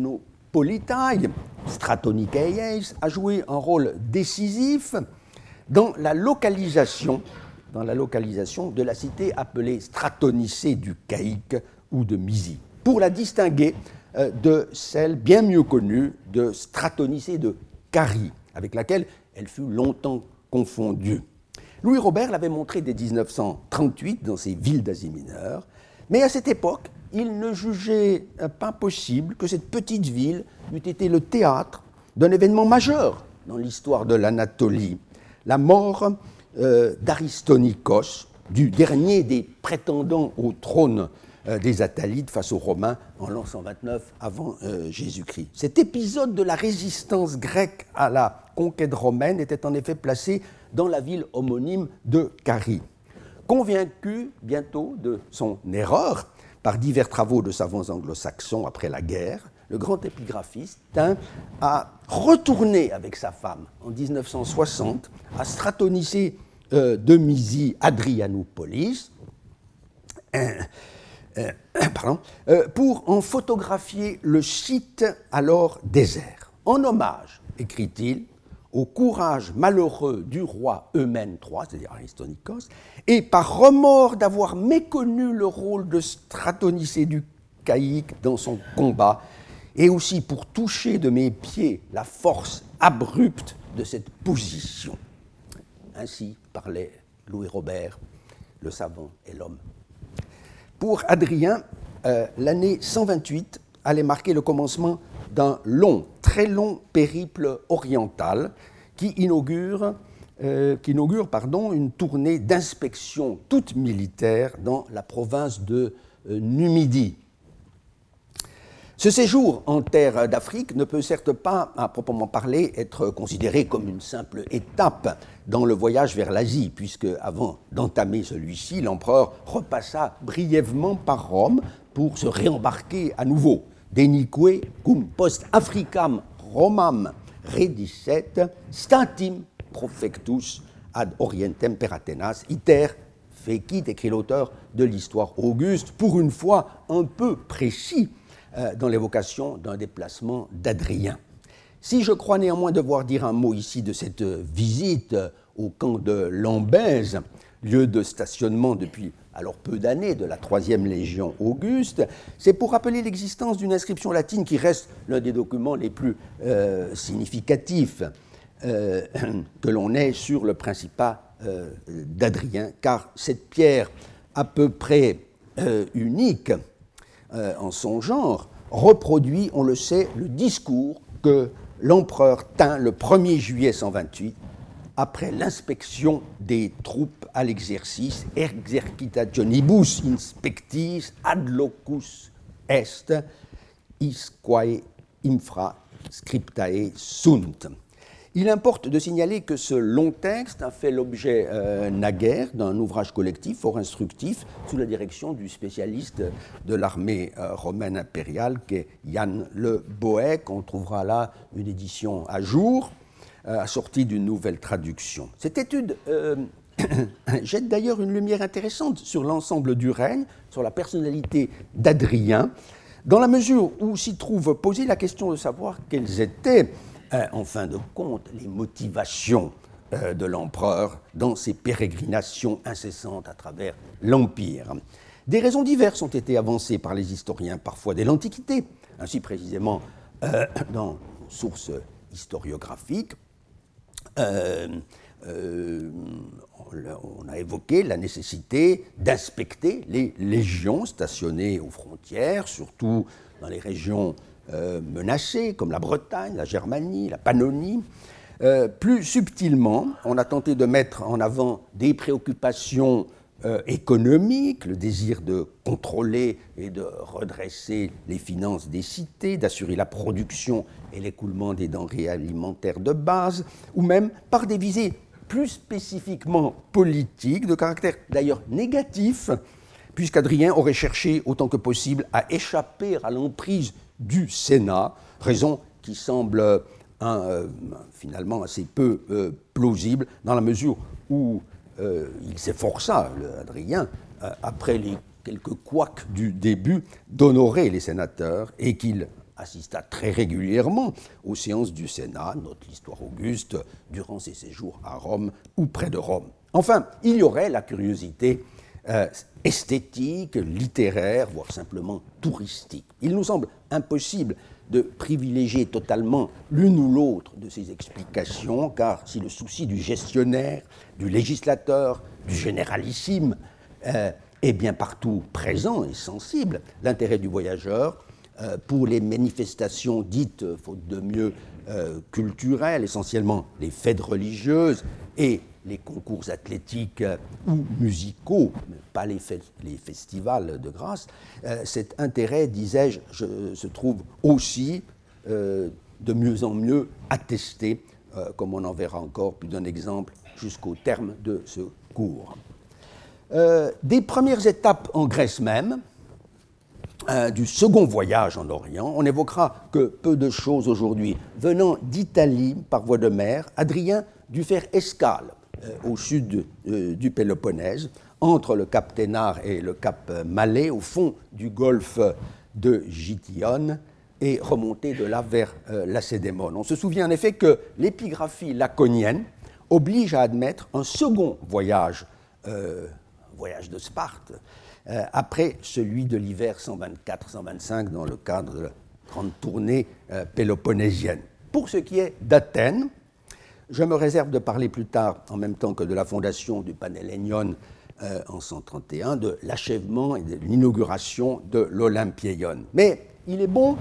Politae, Stratonicaeis, a joué un rôle décisif dans la localisation de la cité appelée Stratonicée du Caïque ou de Mysie, pour la distinguer de celle bien mieux connue de Stratonicée de Carie, avec laquelle elle fut longtemps confondue. Louis Robert l'avait montré dès 1938 dans ses villes d'Asie mineure, mais à cette époque, il ne jugeait pas possible que cette petite ville eût été le théâtre d'un événement majeur dans l'histoire de l'Anatolie, la mort d'Aristonikos, du dernier des prétendants au trône des Attalides face aux Romains en l'an 129 avant Jésus-Christ. Cet épisode de la résistance grecque à la conquête romaine était en effet placé dans la ville homonyme de Carie. Convaincu bientôt de son erreur par divers travaux de savants anglo-saxons après la guerre, le grand épigraphiste tint à retourner avec sa femme en 1960 à Stratonicée de Mysie Adrianoupolis pour en photographier le site alors désert. En hommage, écrit-il, au courage malheureux du roi Eumène III, c'est-à-dire Aristonikos, et par remords d'avoir méconnu le rôle de Stratonicée du Caïque dans son combat, et aussi pour toucher de mes pieds la force abrupte de cette position. Ainsi parlait Louis Robert, le savant et l'homme. Pour Adrien, l'année 128 allait marquer le commencement d'un très long périple oriental qui inaugure une tournée d'inspection toute militaire dans la province de Numidie. Ce séjour en terre d'Afrique ne peut certes pas, à proprement parler, être considéré comme une simple étape dans le voyage vers l'Asie, puisque, avant d'entamer celui-ci, l'empereur repassa brièvement par Rome pour se réembarquer à nouveau. Denique cum post Africam Romam redisset statim profectus ad orientem per Athénas iter fecit, écrit l'auteur de l'histoire Auguste, pour une fois un peu précis dans l'évocation d'un déplacement d'Adrien. Si je crois néanmoins devoir dire un mot ici de cette visite au camp de Lambèse, lieu de stationnement depuis alors peu d'années de la 3e Légion Auguste, c'est pour rappeler l'existence d'une inscription latine qui reste l'un des documents les plus significatifs que l'on ait sur le principat d'Adrien, car cette pierre à peu près unique en son genre reproduit, on le sait, le discours que l'empereur tint le 1er juillet 128 après l'inspection des troupes à l'exercice exercitationibus inspectis ad locus est isquae infra scriptae sunt. Il importe de signaler que ce long texte a fait l'objet naguère d'un ouvrage collectif fort instructif sous la direction du spécialiste de l'armée romaine impériale qu'est Yann Le Boëc. On trouvera là une édition à jour, assortie d'une nouvelle traduction. Cette étude jette d'ailleurs une lumière intéressante sur l'ensemble du règne, sur la personnalité d'Adrien, dans la mesure où s'y trouve posée la question de savoir quelles étaient en fin de compte, les motivations de l'empereur dans ses pérégrinations incessantes à travers l'Empire. Des raisons diverses ont été avancées par les historiens, parfois dès l'Antiquité, ainsi précisément dans nos sources historiographiques. On a évoqué la nécessité d'inspecter les légions stationnées aux frontières, surtout dans les régions menacées, comme la Bretagne, la Germanie, la Pannonie. Plus subtilement, on a tenté de mettre en avant des préoccupations économiques, le désir de contrôler et de redresser les finances des cités, d'assurer la production et l'écoulement des denrées alimentaires de base, ou même par des visées plus spécifiquement politiques, de caractère d'ailleurs négatif, puisqu'Adrien aurait cherché autant que possible à échapper à l'emprise du Sénat, raison qui semble finalement assez peu plausible dans la mesure où il s'efforça, Adrien, après les quelques couacs du début, d'honorer les sénateurs et qu'il assista très régulièrement aux séances du Sénat, note l'histoire Auguste, durant ses séjours à Rome ou près de Rome. Enfin, il y aurait la curiosité esthétique, littéraire, voire simplement touristique. Il nous semble impossible de privilégier totalement l'une ou l'autre de ces explications, car si le souci du gestionnaire, du législateur, du généralissime est bien partout présent et sensible, l'intérêt du voyageur pour les manifestations dites, faute de mieux, culturelles, essentiellement les fêtes religieuses et les concours athlétiques ou musicaux, mais pas les festivals de grâce, cet intérêt, disais-je, se trouve aussi de mieux en mieux attesté, comme on en verra encore plus d'un exemple jusqu'au terme de ce cours. Des premières étapes en Grèce même, du second voyage en Orient, on évoquera que peu de choses aujourd'hui. Venant d'Italie par voie de mer, Adrien dut faire escale au sud du Péloponnèse, entre le cap Ténare et le cap Malais, au fond du golfe de Githyone, et remonter de là vers Lacédémone. On se souvient en effet que l'épigraphie laconienne oblige à admettre un second voyage de Sparte, après celui de l'hiver 124-125 dans le cadre de la grande tournée péloponnésienne. Pour ce qui est d'Athènes, je me réserve de parler plus tard, en même temps que de la fondation du Panhellénion en 131, de l'achèvement et de l'inauguration de l'Olympieion. Mais il est bon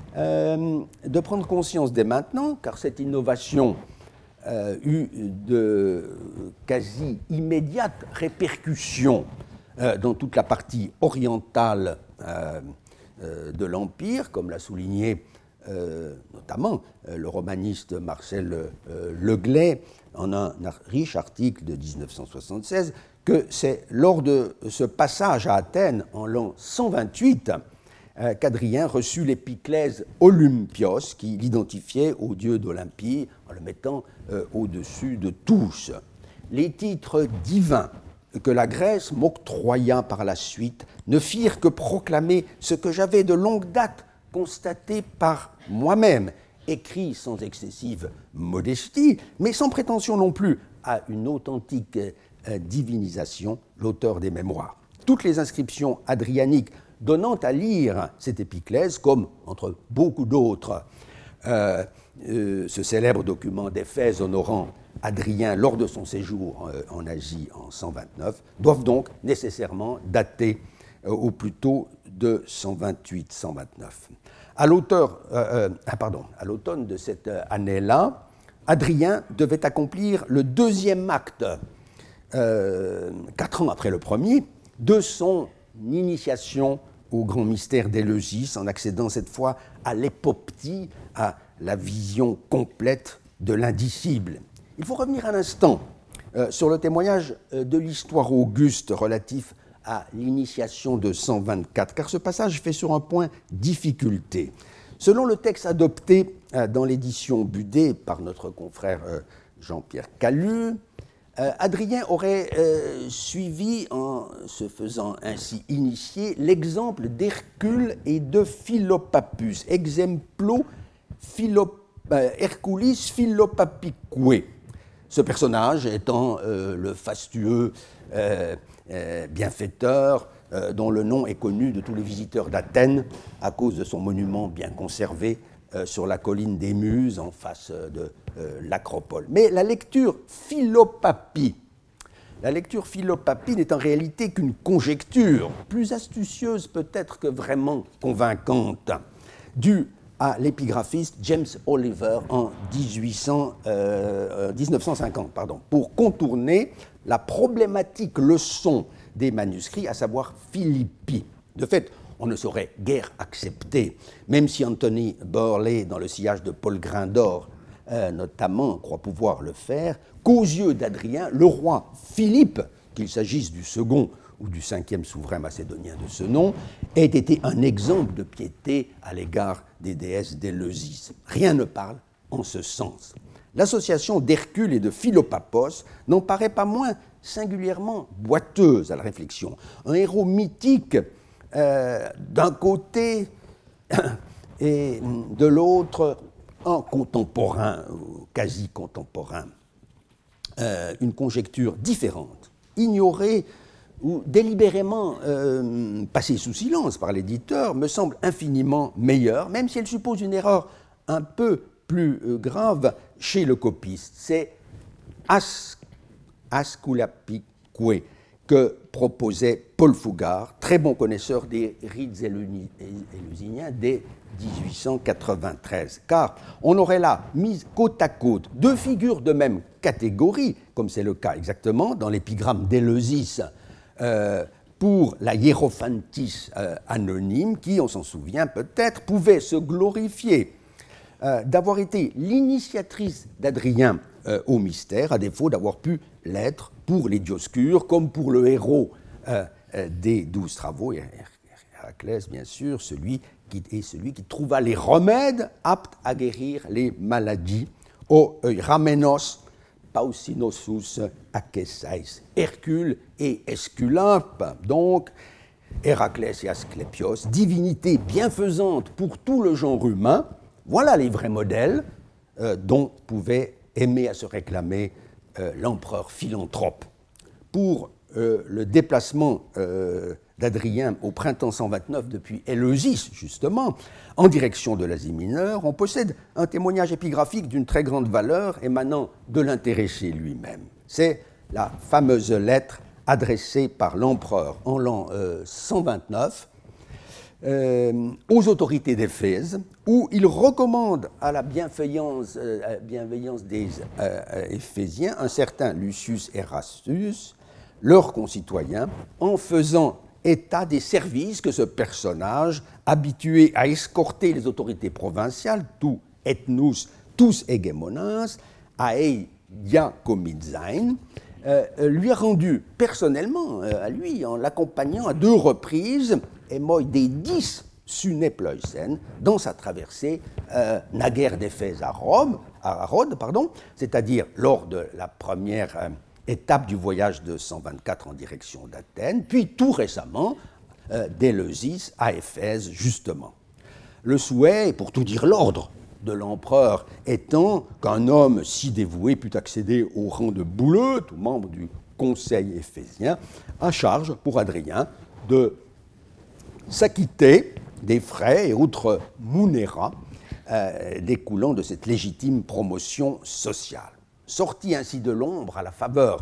de prendre conscience dès maintenant, car cette innovation eut de quasi immédiates répercussions dans toute la partie orientale de l'Empire, comme l'a souligné notamment le romaniste Marcel Leglay en un riche article de 1976, que c'est lors de ce passage à Athènes en l'an 128 qu'Adrien reçut l'épiclèse Olympios, qui l'identifiait au dieu d'Olympie en le mettant au-dessus de tous. Les titres divins que la Grèce m'octroya par la suite ne firent que proclamer ce que j'avais de longue date constaté par moi-même, écrit sans excessive modestie, mais sans prétention non plus à une authentique divinisation, l'auteur des mémoires. Toutes les inscriptions adrianiques donnant à lire cette épiclèse, comme entre beaucoup d'autres, ce célèbre document d'Éphèse honorant Adrien lors de son séjour en Asie en 129, doivent donc nécessairement dater au plus tôt de 128-129. À l'automne de cette année-là, Adrien devait accomplir le deuxième acte, 4 ans après le premier, de son initiation au grand mystère d'Éleusis, en accédant cette fois à l'époptie, à la vision complète de l'indicible. Il faut revenir un instant sur le témoignage de l'histoire Auguste relatif à l'initiation de 124, car ce passage fait sur un point difficulté. Selon le texte adopté dans l'édition Budé par notre confrère Jean-Pierre Calu, Adrien aurait suivi, en se faisant ainsi initier, l'exemple d'Hercule et de Philopappus, exemplo Herculis Philopapique. Ce personnage étant le fastueux bienfaiteur dont le nom est connu de tous les visiteurs d'Athènes à cause de son monument bien conservé sur la colline des Muses en face de l'Acropole. Mais la lecture Philopapie n'est en réalité qu'une conjecture, plus astucieuse peut-être que vraiment convaincante, due à l'épigraphiste James Oliver en 1950, pour contourner la problématique leçon des manuscrits, à savoir Philippi. De fait, on ne saurait guère accepter, même si Anthony Burley, dans le sillage de Paul Grindor, notamment, croit pouvoir le faire, qu'aux yeux d'Adrien, le roi Philippe, qu'il s'agisse du second ou du 5e souverain macédonien de ce nom, ait été un exemple de piété à l'égard des déesses d'Éleusis. Rien ne parle en ce sens. L'association d'Hercule et de Philopapos n'en paraît pas moins singulièrement boiteuse à la réflexion. Un héros mythique, d'un côté, et de l'autre, un contemporain, ou quasi contemporain, une conjecture différente, ignorée ou délibérément passée sous silence par l'éditeur, me semble infiniment meilleure, même si elle suppose une erreur un peu plus grave chez le copiste. C'est Asculapique que proposait Paul Fougas, très bon connaisseur des rites élusiniens dès 1893. Car on aurait là mis côte à côte deux figures de même catégorie, comme c'est le cas exactement dans l'épigramme d'Éleusis pour la hiérophantis anonyme, qui, on s'en souvient peut-être, pouvait se glorifier d'avoir été l'initiatrice d'Adrien au mystère, à défaut d'avoir pu l'être pour les Dioscures, comme pour le héros des 12 travaux, Héraclès bien sûr, celui qui trouva les remèdes aptes à guérir les maladies, o Ramenos, Pausinosus, Akessais, Hercule et Esculape, donc Héraclès et Asclépios, divinités bienfaisantes pour tout le genre humain. Voilà les vrais modèles dont pouvait aimer à se réclamer l'empereur philanthrope. Pour le déplacement d'Adrien au printemps 129 depuis Éleusis, justement, en direction de l'Asie mineure, on possède un témoignage épigraphique d'une très grande valeur émanant de l'intéressé lui-même. C'est la fameuse lettre adressée par l'empereur en l'an 129 aux autorités d'Éphèse, où il recommande à la bienveillance des Éphésiens un certain Lucius Erastus, leur concitoyen, en faisant état des services que ce personnage, habitué à escorter les autorités provinciales, tout ethnus, tous hegemonas, aei diakomit sein, lui a rendu personnellement, à lui, en l'accompagnant à 2 reprises, et moi des 10 Sunépleusen, dans sa traversée naguère d'Éphèse à Rhodes, c'est-à-dire lors de la première étape du voyage de 124 en direction d'Athènes, puis tout récemment d'Éleusis à Éphèse, justement. Le souhait, et pour tout dire l'ordre, de l'empereur étant qu'un homme si dévoué pût accéder au rang de bouleux, tout membre du conseil éphésien, à charge pour Adrien de s'acquitter des frais et autres munera découlant de cette légitime promotion sociale. Sorti ainsi de l'ombre à la faveur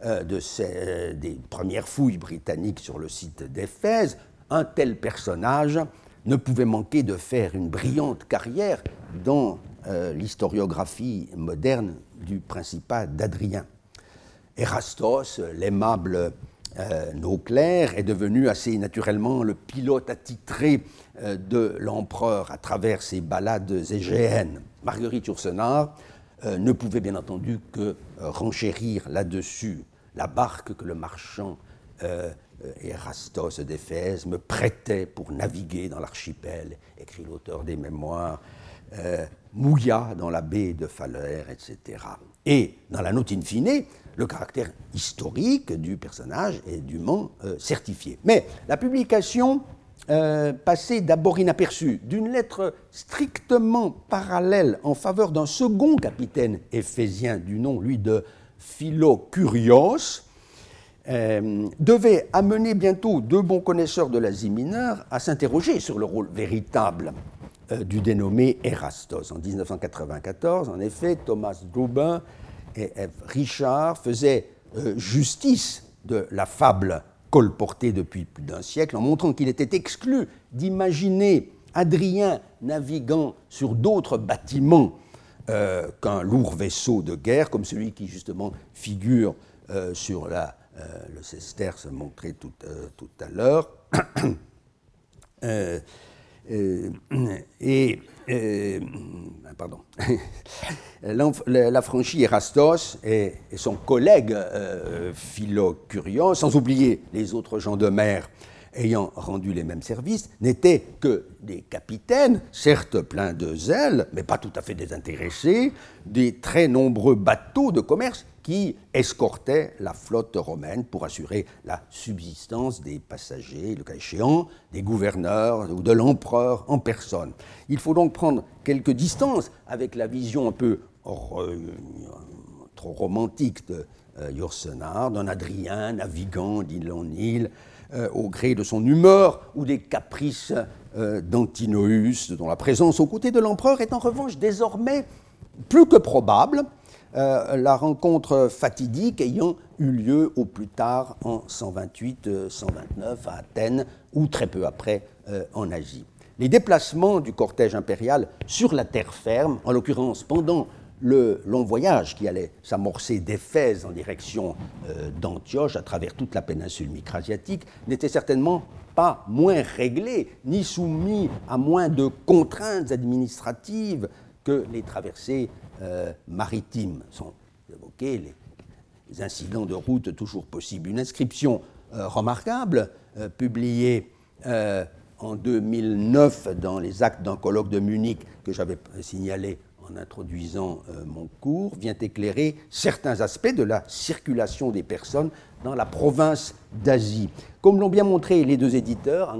des premières fouilles britanniques sur le site d'Éphèse, un tel personnage ne pouvait manquer de faire une brillante carrière dans l'historiographie moderne du principat d'Adrien. Érastos, l'aimable Nauclère, est devenu assez naturellement le pilote attitré de l'empereur à travers ses ballades égéennes. Marguerite Yourcenar ne pouvait bien entendu que renchérir là-dessus. La barque que le marchand Érastos d'Éphèse me prêtait pour naviguer dans l'archipel, écrit l'auteur des mémoires, mouilla dans la baie de Phalère, etc. Et dans la note in fine, le caractère historique du personnage est dûment certifié. Mais la publication passait d'abord inaperçue d'une lettre strictement parallèle en faveur d'un second capitaine éphésien du nom, lui, de Philocurios, devait amener bientôt 2 bons connaisseurs de l'Asie mineure à s'interroger sur le rôle véritable du dénommé Érastos. En 1994, en effet, Thomas Droubin et F. Richard faisaient justice de la fable colportée depuis plus d'un siècle en montrant qu'il était exclu d'imaginer Adrien naviguant sur d'autres bâtiments qu'un lourd vaisseau de guerre, comme celui qui justement figure sur le sesterce montré tout à l'heure. L'affranchi Érastos et son collègue Philocurios, sans oublier les autres gens de mer ayant rendu les mêmes services n'étaient que des capitaines, certes pleins de zèle, mais pas tout à fait désintéressés, des très nombreux bateaux de commerce qui escortaient la flotte romaine pour assurer la subsistance des passagers, le cas échéant, des gouverneurs ou de l'empereur en personne. Il faut donc prendre quelques distances avec la vision un peu trop romantique de Yourcenar, d'un Adrien naviguant d'île en île, au gré de son humeur ou des caprices d'Antinoüs, dont la présence aux côtés de l'empereur est en revanche désormais plus que probable, la rencontre fatidique ayant eu lieu au plus tard en 128-129 à Athènes ou très peu après en Asie. Les déplacements du cortège impérial sur la terre ferme, en l'occurrence pendant le long voyage qui allait s'amorcer d'Éphèse en direction d'Antioche à travers toute la péninsule micrasiatique, n'était certainement pas moins réglé, ni soumis à moins de contraintes administratives que les traversées maritimes. Sont évoqués les incidents de route toujours possibles. Une inscription remarquable, publiée en 2009 dans les actes d'un colloque de Munich que j'avais signalé en introduisant mon cours, vient éclairer certains aspects de la circulation des personnes dans la province d'Asie. Comme l'ont bien montré les deux éditeurs,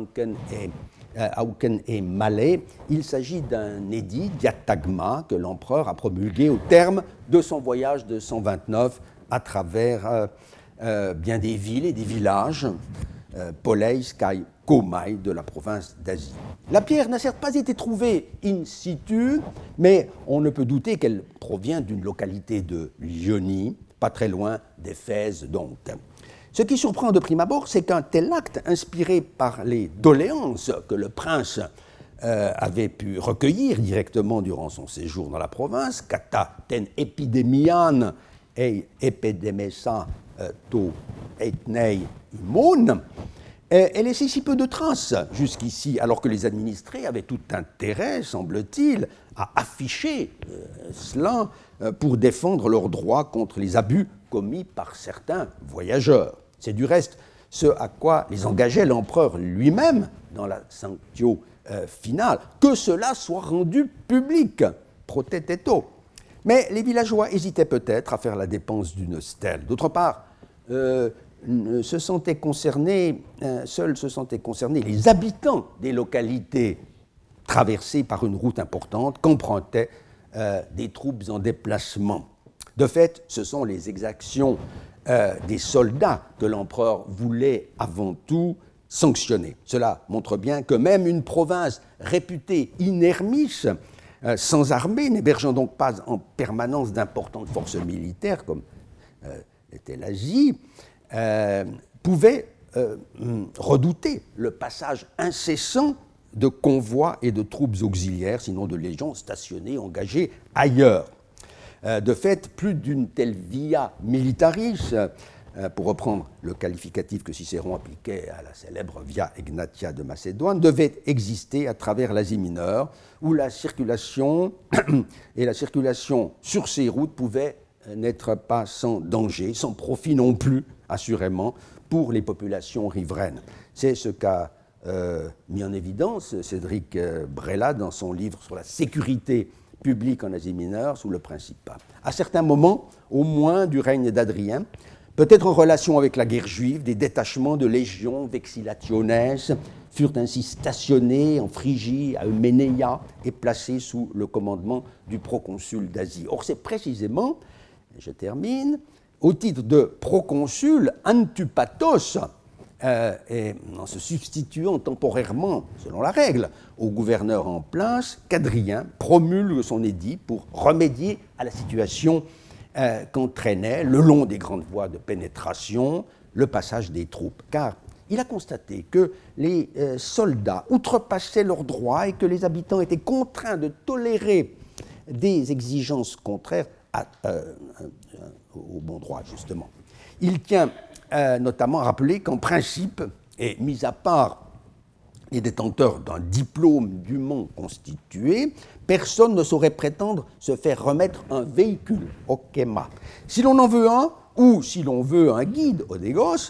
Hauken et Mallet, il s'agit d'un édit, diatagma, que l'empereur a promulgué au terme de son voyage de 129 à travers bien des villes et des villages, Poleis, Kai, Komai, de la province d'Asie. La pierre n'a certes pas été trouvée in situ, mais on ne peut douter qu'elle provient d'une localité de Lyonie, pas très loin d'Éphèse donc. Ce qui surprend de prime abord, c'est qu'un tel acte, inspiré par les doléances que le prince avait pu recueillir directement durant son séjour dans la province, kata ten epidemian ei epidemesa to etnei imon, elle laissait si peu de traces jusqu'ici, alors que les administrés avaient tout intérêt, semble-t-il, à afficher cela pour défendre leurs droits contre les abus commis par certains voyageurs. C'est du reste ce à quoi les engageait l'empereur lui-même dans la Sanctio finale, que cela soit rendu public, proteteto. Mais les villageois hésitaient peut-être à faire la dépense d'une stèle. D'autre part, seuls se sentaient concernés les habitants des localités traversées par une route importante qu'empruntaient des troupes en déplacement. De fait, ce sont les exactions des soldats que l'empereur voulait avant tout sanctionner. Cela montre bien que même une province réputée inermis, sans armée, n'hébergeant donc pas en permanence d'importantes forces militaires, comme était l'Asie, pouvait redouter le passage incessant de convois et de troupes auxiliaires, sinon de légions stationnées, engagées ailleurs. De fait, plus d'une telle via militaris, pour reprendre le qualificatif que Cicéron appliquait à la célèbre via Egnatia de Macédoine, devait exister à travers l'Asie mineure, où la circulation sur ces routes pouvait n'être pas sans danger, sans profit non plus, assurément, pour les populations riveraines. C'est ce qu'a mis en évidence Cédric Brella dans son livre sur la sécurité publique en Asie mineure sous le Principat. À certains moments, au moins du règne d'Adrien, peut-être en relation avec la guerre juive, des détachements de légions vexillationes furent ainsi stationnés en Phrygie, à Euménéia, et placés sous le commandement du proconsul d'Asie. Or, c'est précisément, je termine, au titre de proconsul, Antupatos, et en se substituant temporairement, selon la règle, au gouverneur en place, qu'Adrien promulgue son édit pour remédier à la situation qu'entraînait, le long des grandes voies de pénétration, le passage des troupes. Car il a constaté que les soldats outrepassaient leurs droits et que les habitants étaient contraints de tolérer des exigences contraires au bon droit, justement. Il tient notamment à rappeler qu'en principe, et mis à part les détenteurs d'un diplôme dûment constitué, personne ne saurait prétendre se faire remettre un véhicule, okema. Si l'on en veut un, ou si l'on veut un guide, odégos,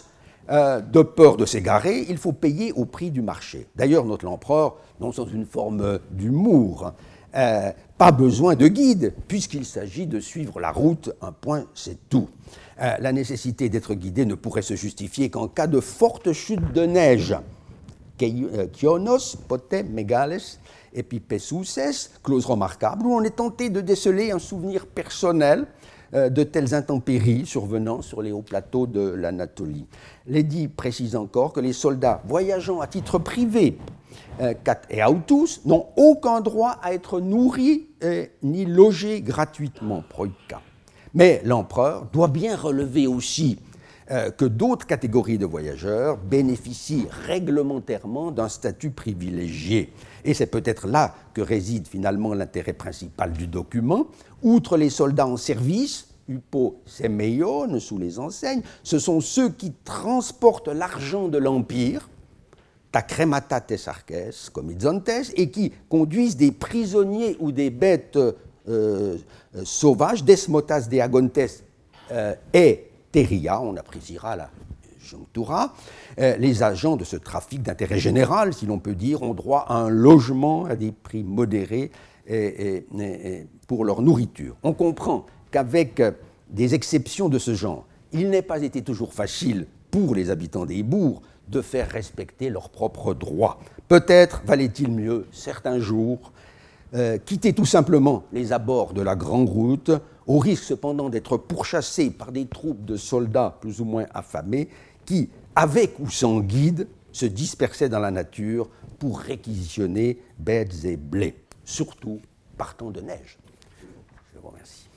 De peur de s'égarer, il faut payer au prix du marché. D'ailleurs, note l'empereur, non sans une forme d'humour, pas besoin de guide, puisqu'il s'agit de suivre la route, un point, c'est tout. La nécessité d'être guidé ne pourrait se justifier qu'en cas de forte chute de neige. Kionos, pote, megales, epipesouces, clause remarquable, où on est tenté de déceler un souvenir personnel de telles intempéries survenant sur les hauts plateaux de l'Anatolie. L'édit précise encore que les soldats voyageant à titre privé et autus n'ont aucun droit à être nourris ni logés gratuitement, proica. Mais l'empereur doit bien relever aussi que d'autres catégories de voyageurs bénéficient réglementairement d'un statut privilégié. Et c'est peut-être là que réside finalement l'intérêt principal du document. Outre les soldats en service, Upo semeion, sous les enseignes, ce sont ceux qui transportent l'argent de l'Empire, ta cremata tesarches, comizontes, et qui conduisent des prisonniers ou des bêtes sauvages, desmotas de agontes et teria, on appréciera la jonctura. Les agents de ce trafic d'intérêt général, si l'on peut dire, ont droit à un logement à des prix modérés pour leur nourriture. On comprend qu'avec des exceptions de ce genre, il n'est pas été toujours facile pour les habitants des bourgs de faire respecter leurs propres droits. Peut-être valait-il mieux, certains jours, quitter tout simplement les abords de la grande route, au risque cependant d'être pourchassés par des troupes de soldats plus ou moins affamés qui, avec ou sans guide, se dispersaient dans la nature pour réquisitionner bêtes et blés, surtout par temps de neige. Je vous remercie.